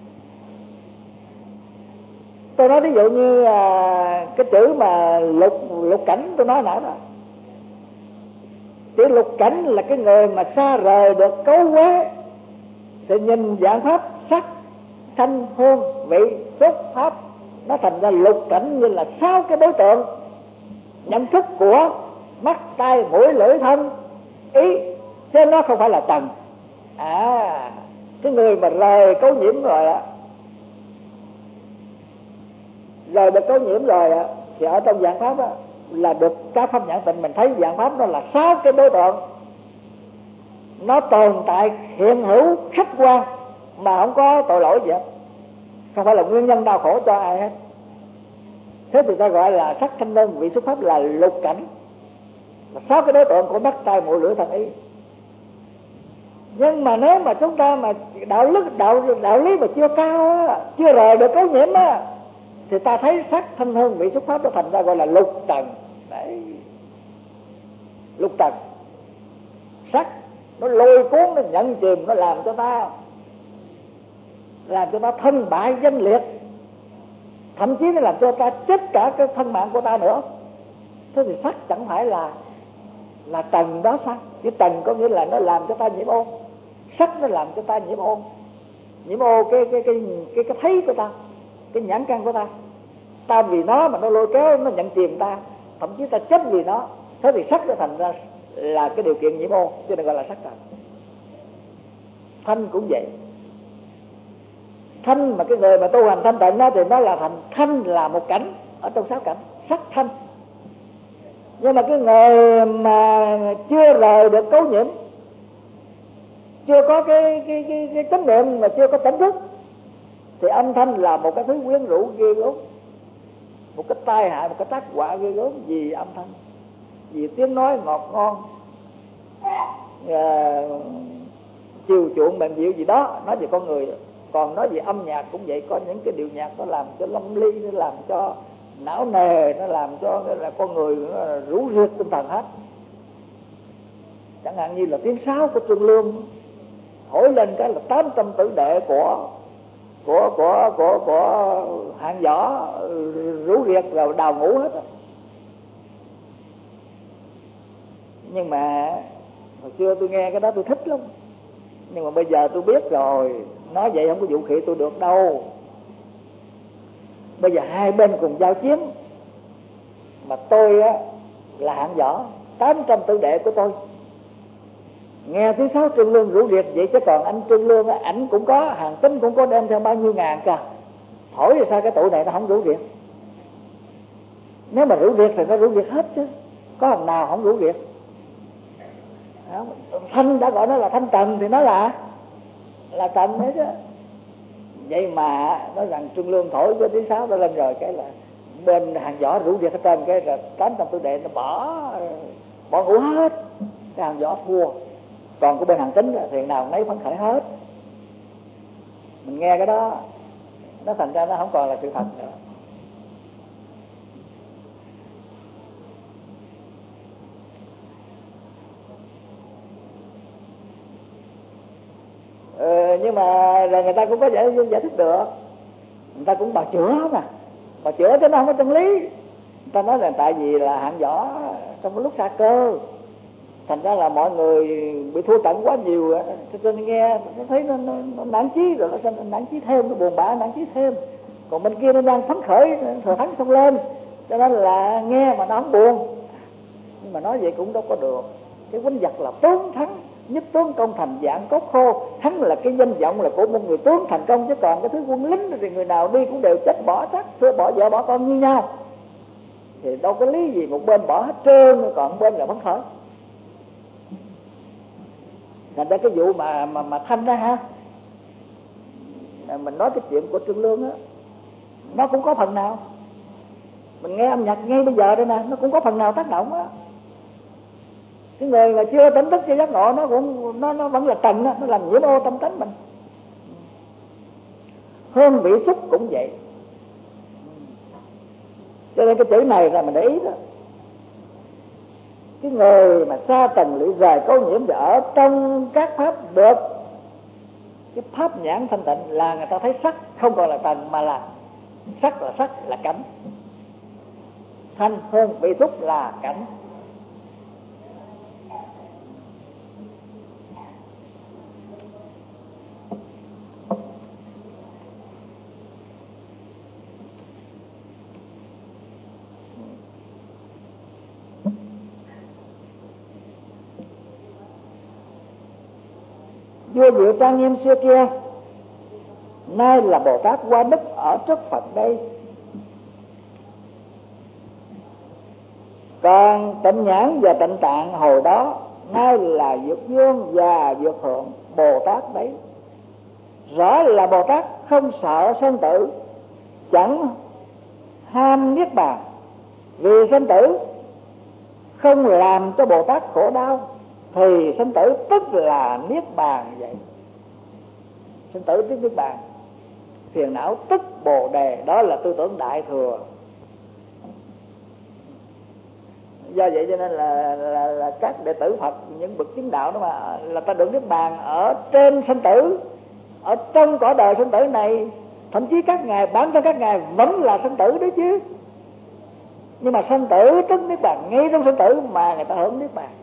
Tôi nói ví dụ như à, cái chữ mà lục lục cảnh tôi nói nãy đó, chữ lục cảnh là cái người mà xa rời được cấu uế thì nhìn dạng pháp sắc thanh hương vị xúc pháp, nó thành ra lục cảnh, như là sáu cái đối tượng nhận thức của mắt tai mũi lưỡi thân ý, chứ nó không phải là tầng. À, cái người mà rời cấu nhiễm rồi á, rồi được cấu nhiễm rồi á, thì ở trong dạng pháp á là được các pháp nhãn tịnh. Mình thấy dạng pháp đó là sáu cái đối tượng, nó tồn tại hiện hữu khách quan mà không có tội lỗi gì hết, không phải là nguyên nhân đau khổ cho ai hết. Thế thì ta gọi là sắc thanh đơn vị xuất pháp là lục cảnh, là sáu cái đối tượng của mắt tai mũi lưỡi thân ý. Nhưng mà nếu mà chúng ta mà đạo lý đạo đạo lý mà chưa cao á, chưa rời được cấu nhiễm á, thì ta thấy sắc thanh hương vị xuất pháp nó thành ra gọi là lục trần. Đấy, lục trần. Sắc nó lôi cuốn, nó nhận chìm, nó làm cho ta làm cho ta thân bại danh liệt, thậm chí nó làm cho ta chết cả cái thân mạng của ta nữa. Thế thì sắc chẳng phải là là trần đó sao? Chứ trần có nghĩa là nó làm cho ta nhiễm ô, sắc nó làm cho ta nhiễm ô, nhiễm ô cái cái cái cái cái thấy của ta, cái nhãn căn của ta. Ta vì nó mà nó lôi kéo, nó nhận chìm ta, thậm chí ta chết vì nó. Thế thì sắc nó thành ra là cái điều kiện nhiễm ô, cho nên gọi là sắc trần. Thanh cũng vậy. Thanh mà cái người mà tu hành thanh tịnh đó thì nó là thành thanh, là một cảnh ở trong sáu cảnh, sắc thanh. Nhưng mà cái người mà chưa rời được cấu nhiễm, chưa có cái cái cái cái chánh niệm, mà chưa có tỉnh thức, thì âm thanh là một cái thứ quyến rũ ghê gớm, một cái tai hại, một cái tác họa ghê gớm. Vì âm thanh, vì tiếng nói ngọt ngon, à, chiều chuộng mềm dịu gì đó, nói về con người. Còn nói về âm nhạc cũng vậy, có những cái điệu nhạc nó làm cho lâm ly, nó làm cho não nề, nó làm cho là con người nó rũ rượi tinh thần hết. Chẳng hạn như là tiếng sáo của Trương Lương thổi lên cái là tám trăm tử đệ của của của của của hạng võ rú riệt rồi đào ngũ hết rồi. Nhưng mà hồi xưa tôi nghe cái đó tôi thích lắm, nhưng mà bây giờ tôi biết rồi, nói vậy không có vũ khí tôi được đâu. Bây giờ hai bên cùng giao chiến, mà tôi á là hạng võ, tám trăm tử đệ của tôi nghe tiếng sáo Trương Lương rủ riệt vậy, chứ còn anh Trương Lương á, ảnh cũng có hàng tính, cũng có đem theo bao nhiêu ngàn cả, thổi thì sao cái tụi này nó không rủ riệt? Nếu mà rủ riệt thì nó rủ riệt hết chứ, có thằng nào không rủ riệt? Thanh đã gọi nó là thanh trần thì nó là là trần đấy chứ. Vậy mà nói rằng Trương Lương thổi cái tiếng sáo nó lên rồi, cái là bên hàng võ rủ riệt hết trơn, cái là tám trăm tử đệ nó bỏ bỏ ngủ hết, cái hàng võ thua. Còn của bên hàng tính thì nào nấy phấn khởi hết. Mình nghe cái đó nó thành ra nó không còn là sự thật nữa. Ờ, rồi nhưng mà rồi người ta cũng có giải giải thích được, người ta cũng bào chữa mà, bào chữa chứ nó không có chân lý. Người ta nói là tại vì là hạng võ trong cái lúc xa cơ, thành ra là mọi người bị thua trận quá nhiều, cho nên nghe nó thấy nó, nó, nó nản chí, rồi nó nản chí thêm, nó buồn bã nản chí thêm. Còn bên kia nó đang phấn khởi, thừa thắng xông lên, cho nên là nghe mà nó không buồn. Nhưng mà nói vậy cũng đâu có được. Cái quân giặc là tướng thắng, nhất tướng công thành dạng cốt khô, thắng là cái danh vọng là của một người tướng thành công, chứ còn cái thứ quân lính thì người nào đi cũng đều chết bỏ xác, xưa bỏ vợ bỏ con như nhau, thì đâu có lý gì một bên bỏ hết trơn, còn một bên là phấn khởi. Thành ra cái vụ mà mà mà Thanh đó ha, mình nói cái chuyện của Trương Lương á, nó cũng có phần nào, mình nghe âm nhạc ngay bây giờ đây nè, nó cũng có phần nào tác động á. Cái người mà chưa tỉnh thức chưa giác ngộ, nó cũng nó nó vẫn là trần đó, nó làm nhiễm ô tâm tánh mình. Hương vị xúc cũng vậy. Cho nên cái chữ này là mình để ý đó. Cái người mà xa tầng lụy rời câu nhiễm, ở trong các pháp được cái pháp nhãn thanh tịnh là người ta thấy sắc không còn là tầng, mà là sắc là sắc, là cảnh. Thanh hương vị xúc là cảnh. Vua Diệu Trang Nghiêm xưa kia nay là Bồ Tát Qua Đức ở trước Phật đây. Còn Tịnh Nhãn và Tịnh Tạng hồi đó nay là Dược Dương và Dược Thượng Bồ Tát đấy. Rõ là Bồ Tát không sợ sanh tử, chẳng ham niết bàn, vì sanh tử không làm cho Bồ Tát khổ đau, thì sanh tử tức là niết bàn vậy. Sanh tử tức niết bàn, phiền não tức bồ đề, đó là tư tưởng Đại Thừa. Do vậy cho nên là, là, là các đệ tử Phật, những bậc chứng đạo đó mà là ta được niết bàn ở trên sanh tử, ở trong cõi đời sanh tử này. Thậm chí các ngài, bản thân các ngài vẫn là sanh tử đấy chứ, nhưng mà sanh tử tức niết bàn, ngay trong sanh tử mà người ta hưởng niết bàn.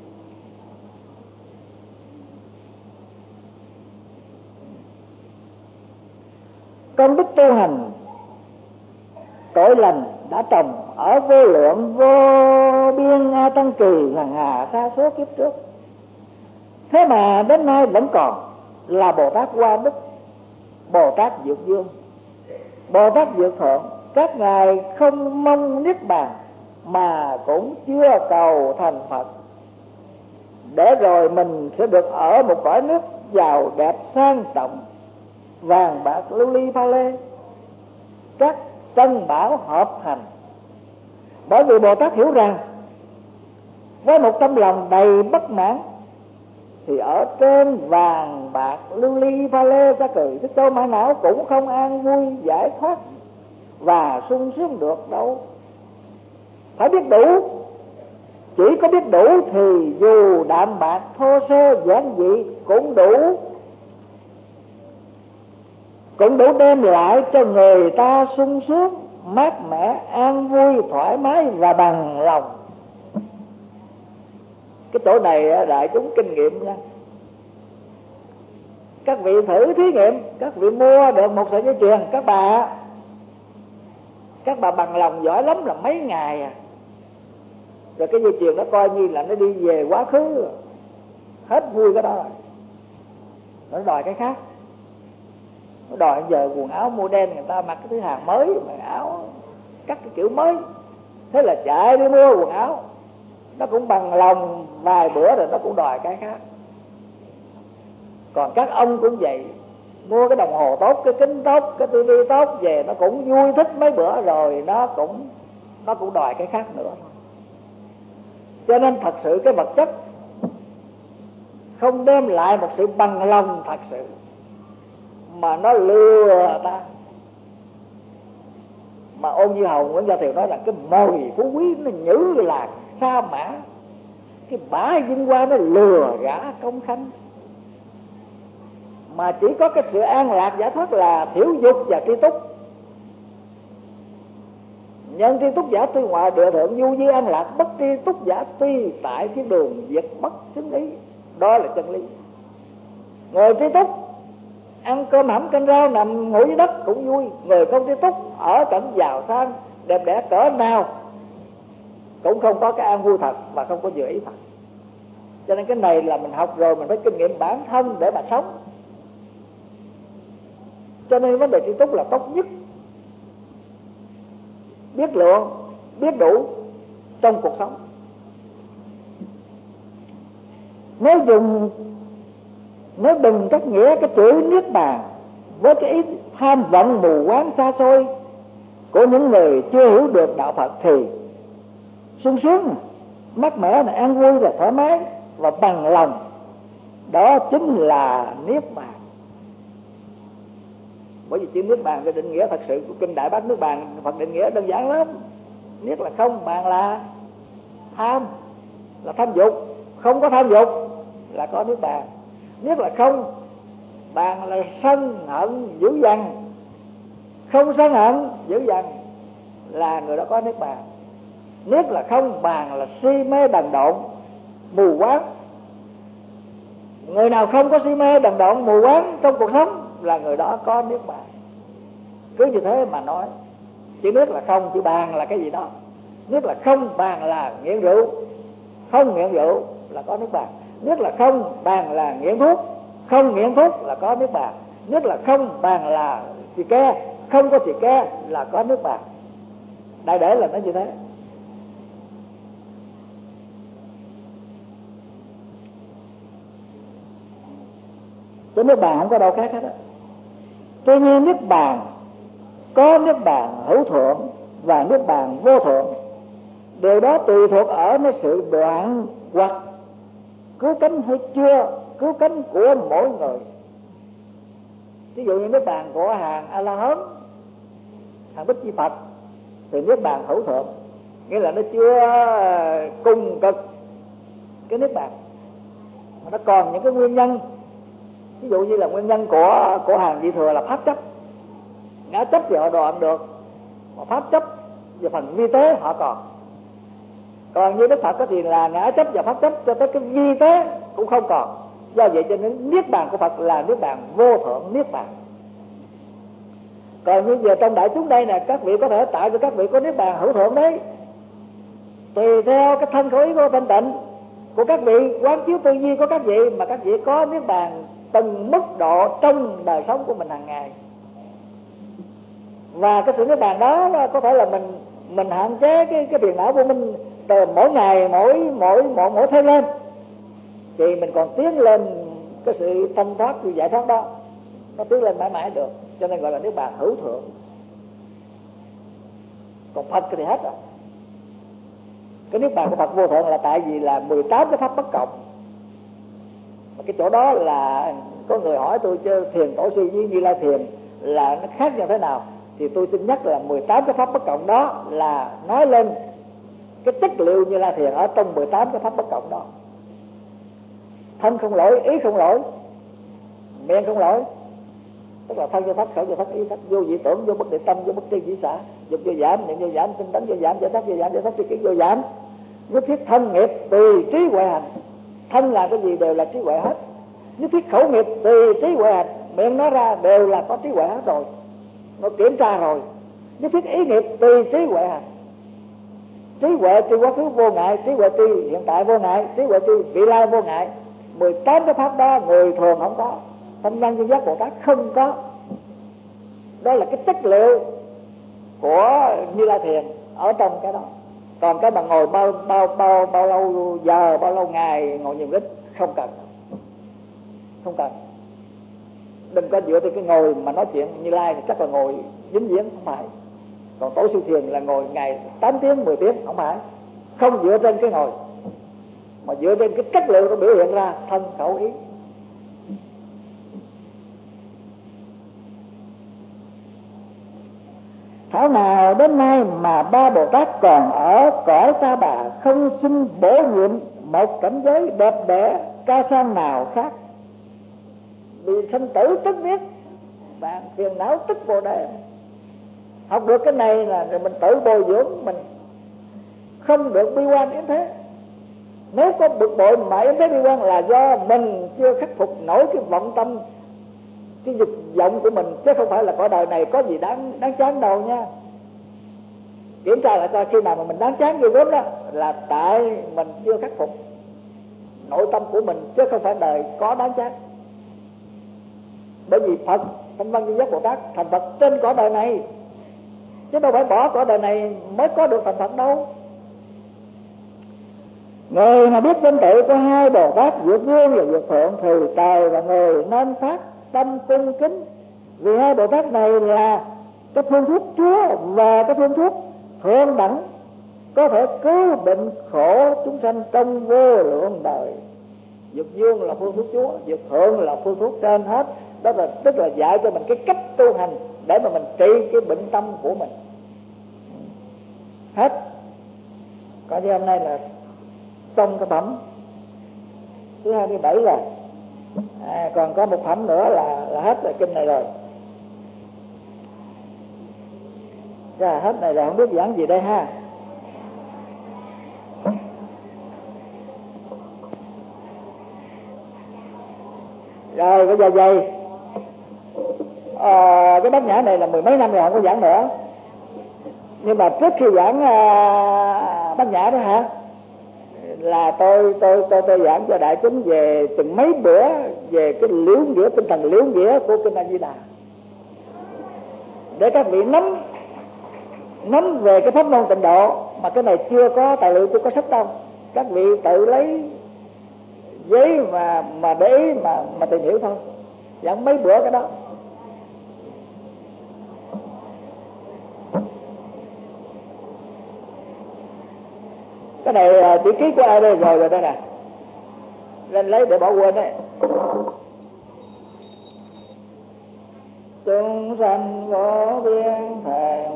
Công đức tu hành tội lành đã trồng ở vô lượng vô biên A Tăng Kỳ hàng hà sa số kiếp trước, thế mà đến nay vẫn còn là Bồ Tát Qua Đức, Bồ Tát Dược Dương, Bồ Tát Dược Thượng. Các ngài không mong niết bàn mà cũng chưa cầu thành Phật, để rồi mình sẽ được ở một cõi nước giàu đẹp sang trọng, vàng bạc lưu ly pha lê, các chân bảo hợp thành. Bởi vì Bồ Tát hiểu rằng với một tâm lòng đầy bất mãn thì ở trên vàng bạc lưu ly pha lê ra cười cái châu mã não cũng không an vui giải thoát và sung sướng được đâu. Phải biết đủ, chỉ có biết đủ thì dù đạm bạc thô sơ giản dị cũng đủ, cũng đủ đem lại cho người ta sung sướng, mát mẻ, an vui, thoải mái và bằng lòng. Cái chỗ này đại chúng kinh nghiệm nha. Các vị thử thí nghiệm, các vị mua được một sợi dây chuyền, các bà các bà bằng lòng giỏi lắm là mấy ngày à, rồi cái dây chuyền đó coi như là nó đi về quá khứ, hết vui cái đó rồi, nó đòi cái khác. Nó đòi giờ quần áo modern, người ta mặc cái thứ hàng mới, mà áo cắt cái kiểu mới, thế là chạy đi mua quần áo. Nó cũng bằng lòng vài bữa rồi nó cũng đòi cái khác. Còn các ông cũng vậy, mua cái đồng hồ tốt, cái kính tốt, cái tivi tốt về nó cũng vui thích mấy bữa rồi nó cũng nó cũng đòi cái khác nữa. Cho nên thật sự cái vật chất không đem lại một sự bằng lòng thật sự, mà nó lừa ta. Mà Ôn Như Hầu Nguyễn Gia Thiều nói là cái mồi phú quý nó nhữ là sa mã, cái bả vinh hoa nó lừa gã công khanh. mà chỉ có cái sự an lạc giải thoát là thiểu dục và tri túc. Nhân tri túc giả tuy ngoại địa thượng du di an lạc, bất tri túc giả tuy tại thiên đường diệt bất xứng lý. Đó là chân lý. Người tri túc ăn cơm hẩm canh rau nằm ngủ dưới đất cũng vui. Người không tri túc ở cảnh giàu sang đẹp đẽ cỡ nào cũng không có cái an vui thật và không có dự ý thật. Cho nên cái này là mình học rồi mình phải kinh nghiệm bản thân để mà sống. Cho nên vấn đề tri túc là tốt nhất. Biết lượng, biết đủ trong cuộc sống. Nếu dùng Nếu đừng cách nghĩa cái chữ niết bàn với cái ý tham vọng mù quáng xa xôi của những người chưa hiểu được đạo Phật thì sung sướng, mát mẻ, là an vui, là thoải mái và bằng lòng. Đó chính là niết bàn. Bởi vì chữ niết bàn cái định nghĩa thật sự của kinh Đại Bát Niết Bàn, Phật định nghĩa đơn giản lắm. Niết là không, bàn là tham, là tham dục. Không có tham dục là có niết bàn. Niết là không, bàn là sân hận dữ dằn. Không sân hận dữ dằn là người đó có niết bàn. Niết là không, bàn là si mê đần độn mù quáng. Người nào không có si mê đần độn mù quáng trong cuộc sống là người đó có niết bàn. Cứ như thế mà nói. Chữ niết là không, chữ bàn là cái gì đó. Niết là không, bàn là nghiện rượu. Không nghiện rượu là có niết bàn. Niết là không, bàn là nghiện thuốc. Không nghiện thuốc là có niết bàn. Niết là không, bàn là tỳ ke. Không có tỳ ke là có niết bàn. Đại để là nó như thế. Chứ niết bàn không có đâu khác hết á. Tuy nhiên niết bàn có niết bàn hữu thượng và niết bàn vô thượng. Điều đó tùy thuộc ở nơi sự đoạn hoặc cứu cánh hay chưa cứu cánh của mỗi người. Ví dụ như niết bàn của hàng A La Hán, hàng Bích Chi Phật thì niết bàn hữu thượng, nghĩa là nó chưa cùng cực cái niết bàn, mà nó còn những cái nguyên nhân. Ví dụ như là nguyên nhân của của hàng Di Thừa là pháp chấp. Ngã chấp thì họ đoạn được, mà pháp chấp về phần vi tế họ còn. Còn như Đức Phật thì là ngã chấp và pháp chấp cho tới cái vi tế cũng không còn. Do vậy cho nên niết bàn của Phật là niết bàn vô thượng niết bàn. Còn như giờ trong đại chúng đây nè, các vị có thể tạo cho các vị có niết bàn hữu thượng đấy, tùy theo cái thân khẩu ý của thanh tịnh của các vị, quán chiếu tư duy của các vị mà các vị có niết bàn từng mức độ trong đời sống của mình hàng ngày. Và cái sự niết bàn đó có thể là mình mình hạn chế cái cái phiền não của mình từ mỗi ngày mỗi mỗi mỗi mỗi thêm lên, thì mình còn tiến lên cái sự thanh thoát, sự giải thoát đó, nó tiến lên mãi mãi được. Cho nên gọi là niết bàn hữu thượng. Còn Phật thì hết rồi. Cái niết bàn của Phật vô thượng là tại vì là mười tám cái pháp bất cộng. Mà cái chỗ đó là có người hỏi tôi chứ thiền tổ sư với Như Lai thiền là nó khác như thế nào, thì tôi xin nhắc là mười tám cái pháp bất cộng đó là nói lên cái chất liệu Như Lai thiền ở trong mười tám cái pháp bất cộng đó. Thân không lỗi, ý không lỗi, miệng không lỗi, tức là thân vô thất, khẩu vô thất, ý thất, vô dị tưởng, vô bất định tâm, vô bất tri dĩ xả, dục vô giảm, niệm vô giảm, tinh tấn vô giảm, giải thoát vô giảm, giải thoát tri kiến vô giảm. Nhất thiết thân nghiệp tùy trí huệ hành. Thân là cái gì đều là trí huệ hết. Nhất thiết khẩu nghiệp tùy trí huệ hành. Miệng nói ra đều là có trí huệ hết rồi, nó kiểm tra rồi. Nhất thiết ý nghiệp tùy trí huệ hành. Trí huệ tri quá khứ vô ngại, trí huệ tri hiện tại vô ngại, trí huệ tri vị lai vô ngại. Mười tám cái pháp đó người thường không có, Thanh Văn Duyên Giác Bồ Tát không có. Đó là cái chất liệu của Như Lai thiền ở trong cái đó. Còn cái mà ngồi bao bao bao bao lâu giờ, bao lâu ngày ngồi nhiều ít không cần, không cần. Đừng có dựa trên cái ngồi mà nói chuyện Như Lai thì chắc là ngồi dính viếng, không phải. Còn tổ sư thiền là ngồi ngày tám tiếng, mười tiếng, không phải. Không dựa trên cái ngồi, mà dựa trên cái chất liệu nó biểu hiện ra thân khẩu ý. Thảo nào đến nay mà ba Bồ Tát còn ở cõi Ta Bà không xin bổ nhiệm một cảnh giới đẹp đẽ ca sang nào khác. vì sinh tử tức biết, bạn phiền não tức bồ đề. Học được cái này là rồi mình tự bồi dưỡng mình, không được bi quan yếm thế. Nếu có bực bội mà yếm thế bi quan là do mình chưa khắc phục nổi cái vọng tâm, cái dục vọng của mình, chứ không phải là cõi đời này có gì đáng đáng chán đâu nha. Kiểm tra lại coi khi nào mà mình đáng chán ghê gớm đó là tại mình chưa khắc phục nội tâm của mình, chứ không phải đời có đáng chán. Bởi vì Phật Thanh Văn Duy Giác Bồ Tát thành Phật trên cõi đời này, chứ đâu phải bỏ cõi đời này mới có được thành Phật đâu. Người mà biết danh tự có hai Bồ Tát Diệu Dương và Diệu Thượng thì trời và người nên phát tâm cung kính, vì hai Bồ Tát này là cái phương thuốc Chúa và cái phương thuốc thượng đẳng, có thể cứu bệnh khổ chúng sanh trong vô lượng đời. Diệu Dương là phương thuốc Chúa, Diệu Thượng là phương thuốc trên hết. Đó là tức là dạy cho mình cái cách tu hành để mà mình trị cái bệnh tâm của mình. Hết. Coi như hôm nay là xong cái phẩm thứ hai mươi bảy rồi. À, còn có một phẩm nữa là là hết rồi kinh này rồi. Ra hết này rồi, không biết giảng gì đây ha. Rồi bây giờ vậy à, cái bát nhã này là mười mấy năm rồi không có giảng nữa. Nhưng mà trước khi giảng à, bát nhã đó hả, là tôi tôi tôi tôi giảng cho đại chúng về từng mấy bữa về cái liễu nghĩa, tinh thần liễu nghĩa của kinh A Di Đà, để các vị nắm nắm về cái pháp môn tịnh độ. Mà cái này chưa có tài liệu, chưa có sách đâu, các vị tự lấy giấy mà mà để ý mà mà tìm hiểu thôi. Giảng mấy bữa cái đó. Cái này chữ ký của ai đây rồi rồi đây nè, lên lấy để bỏ quên đấy. Chúng sanh vô biên thề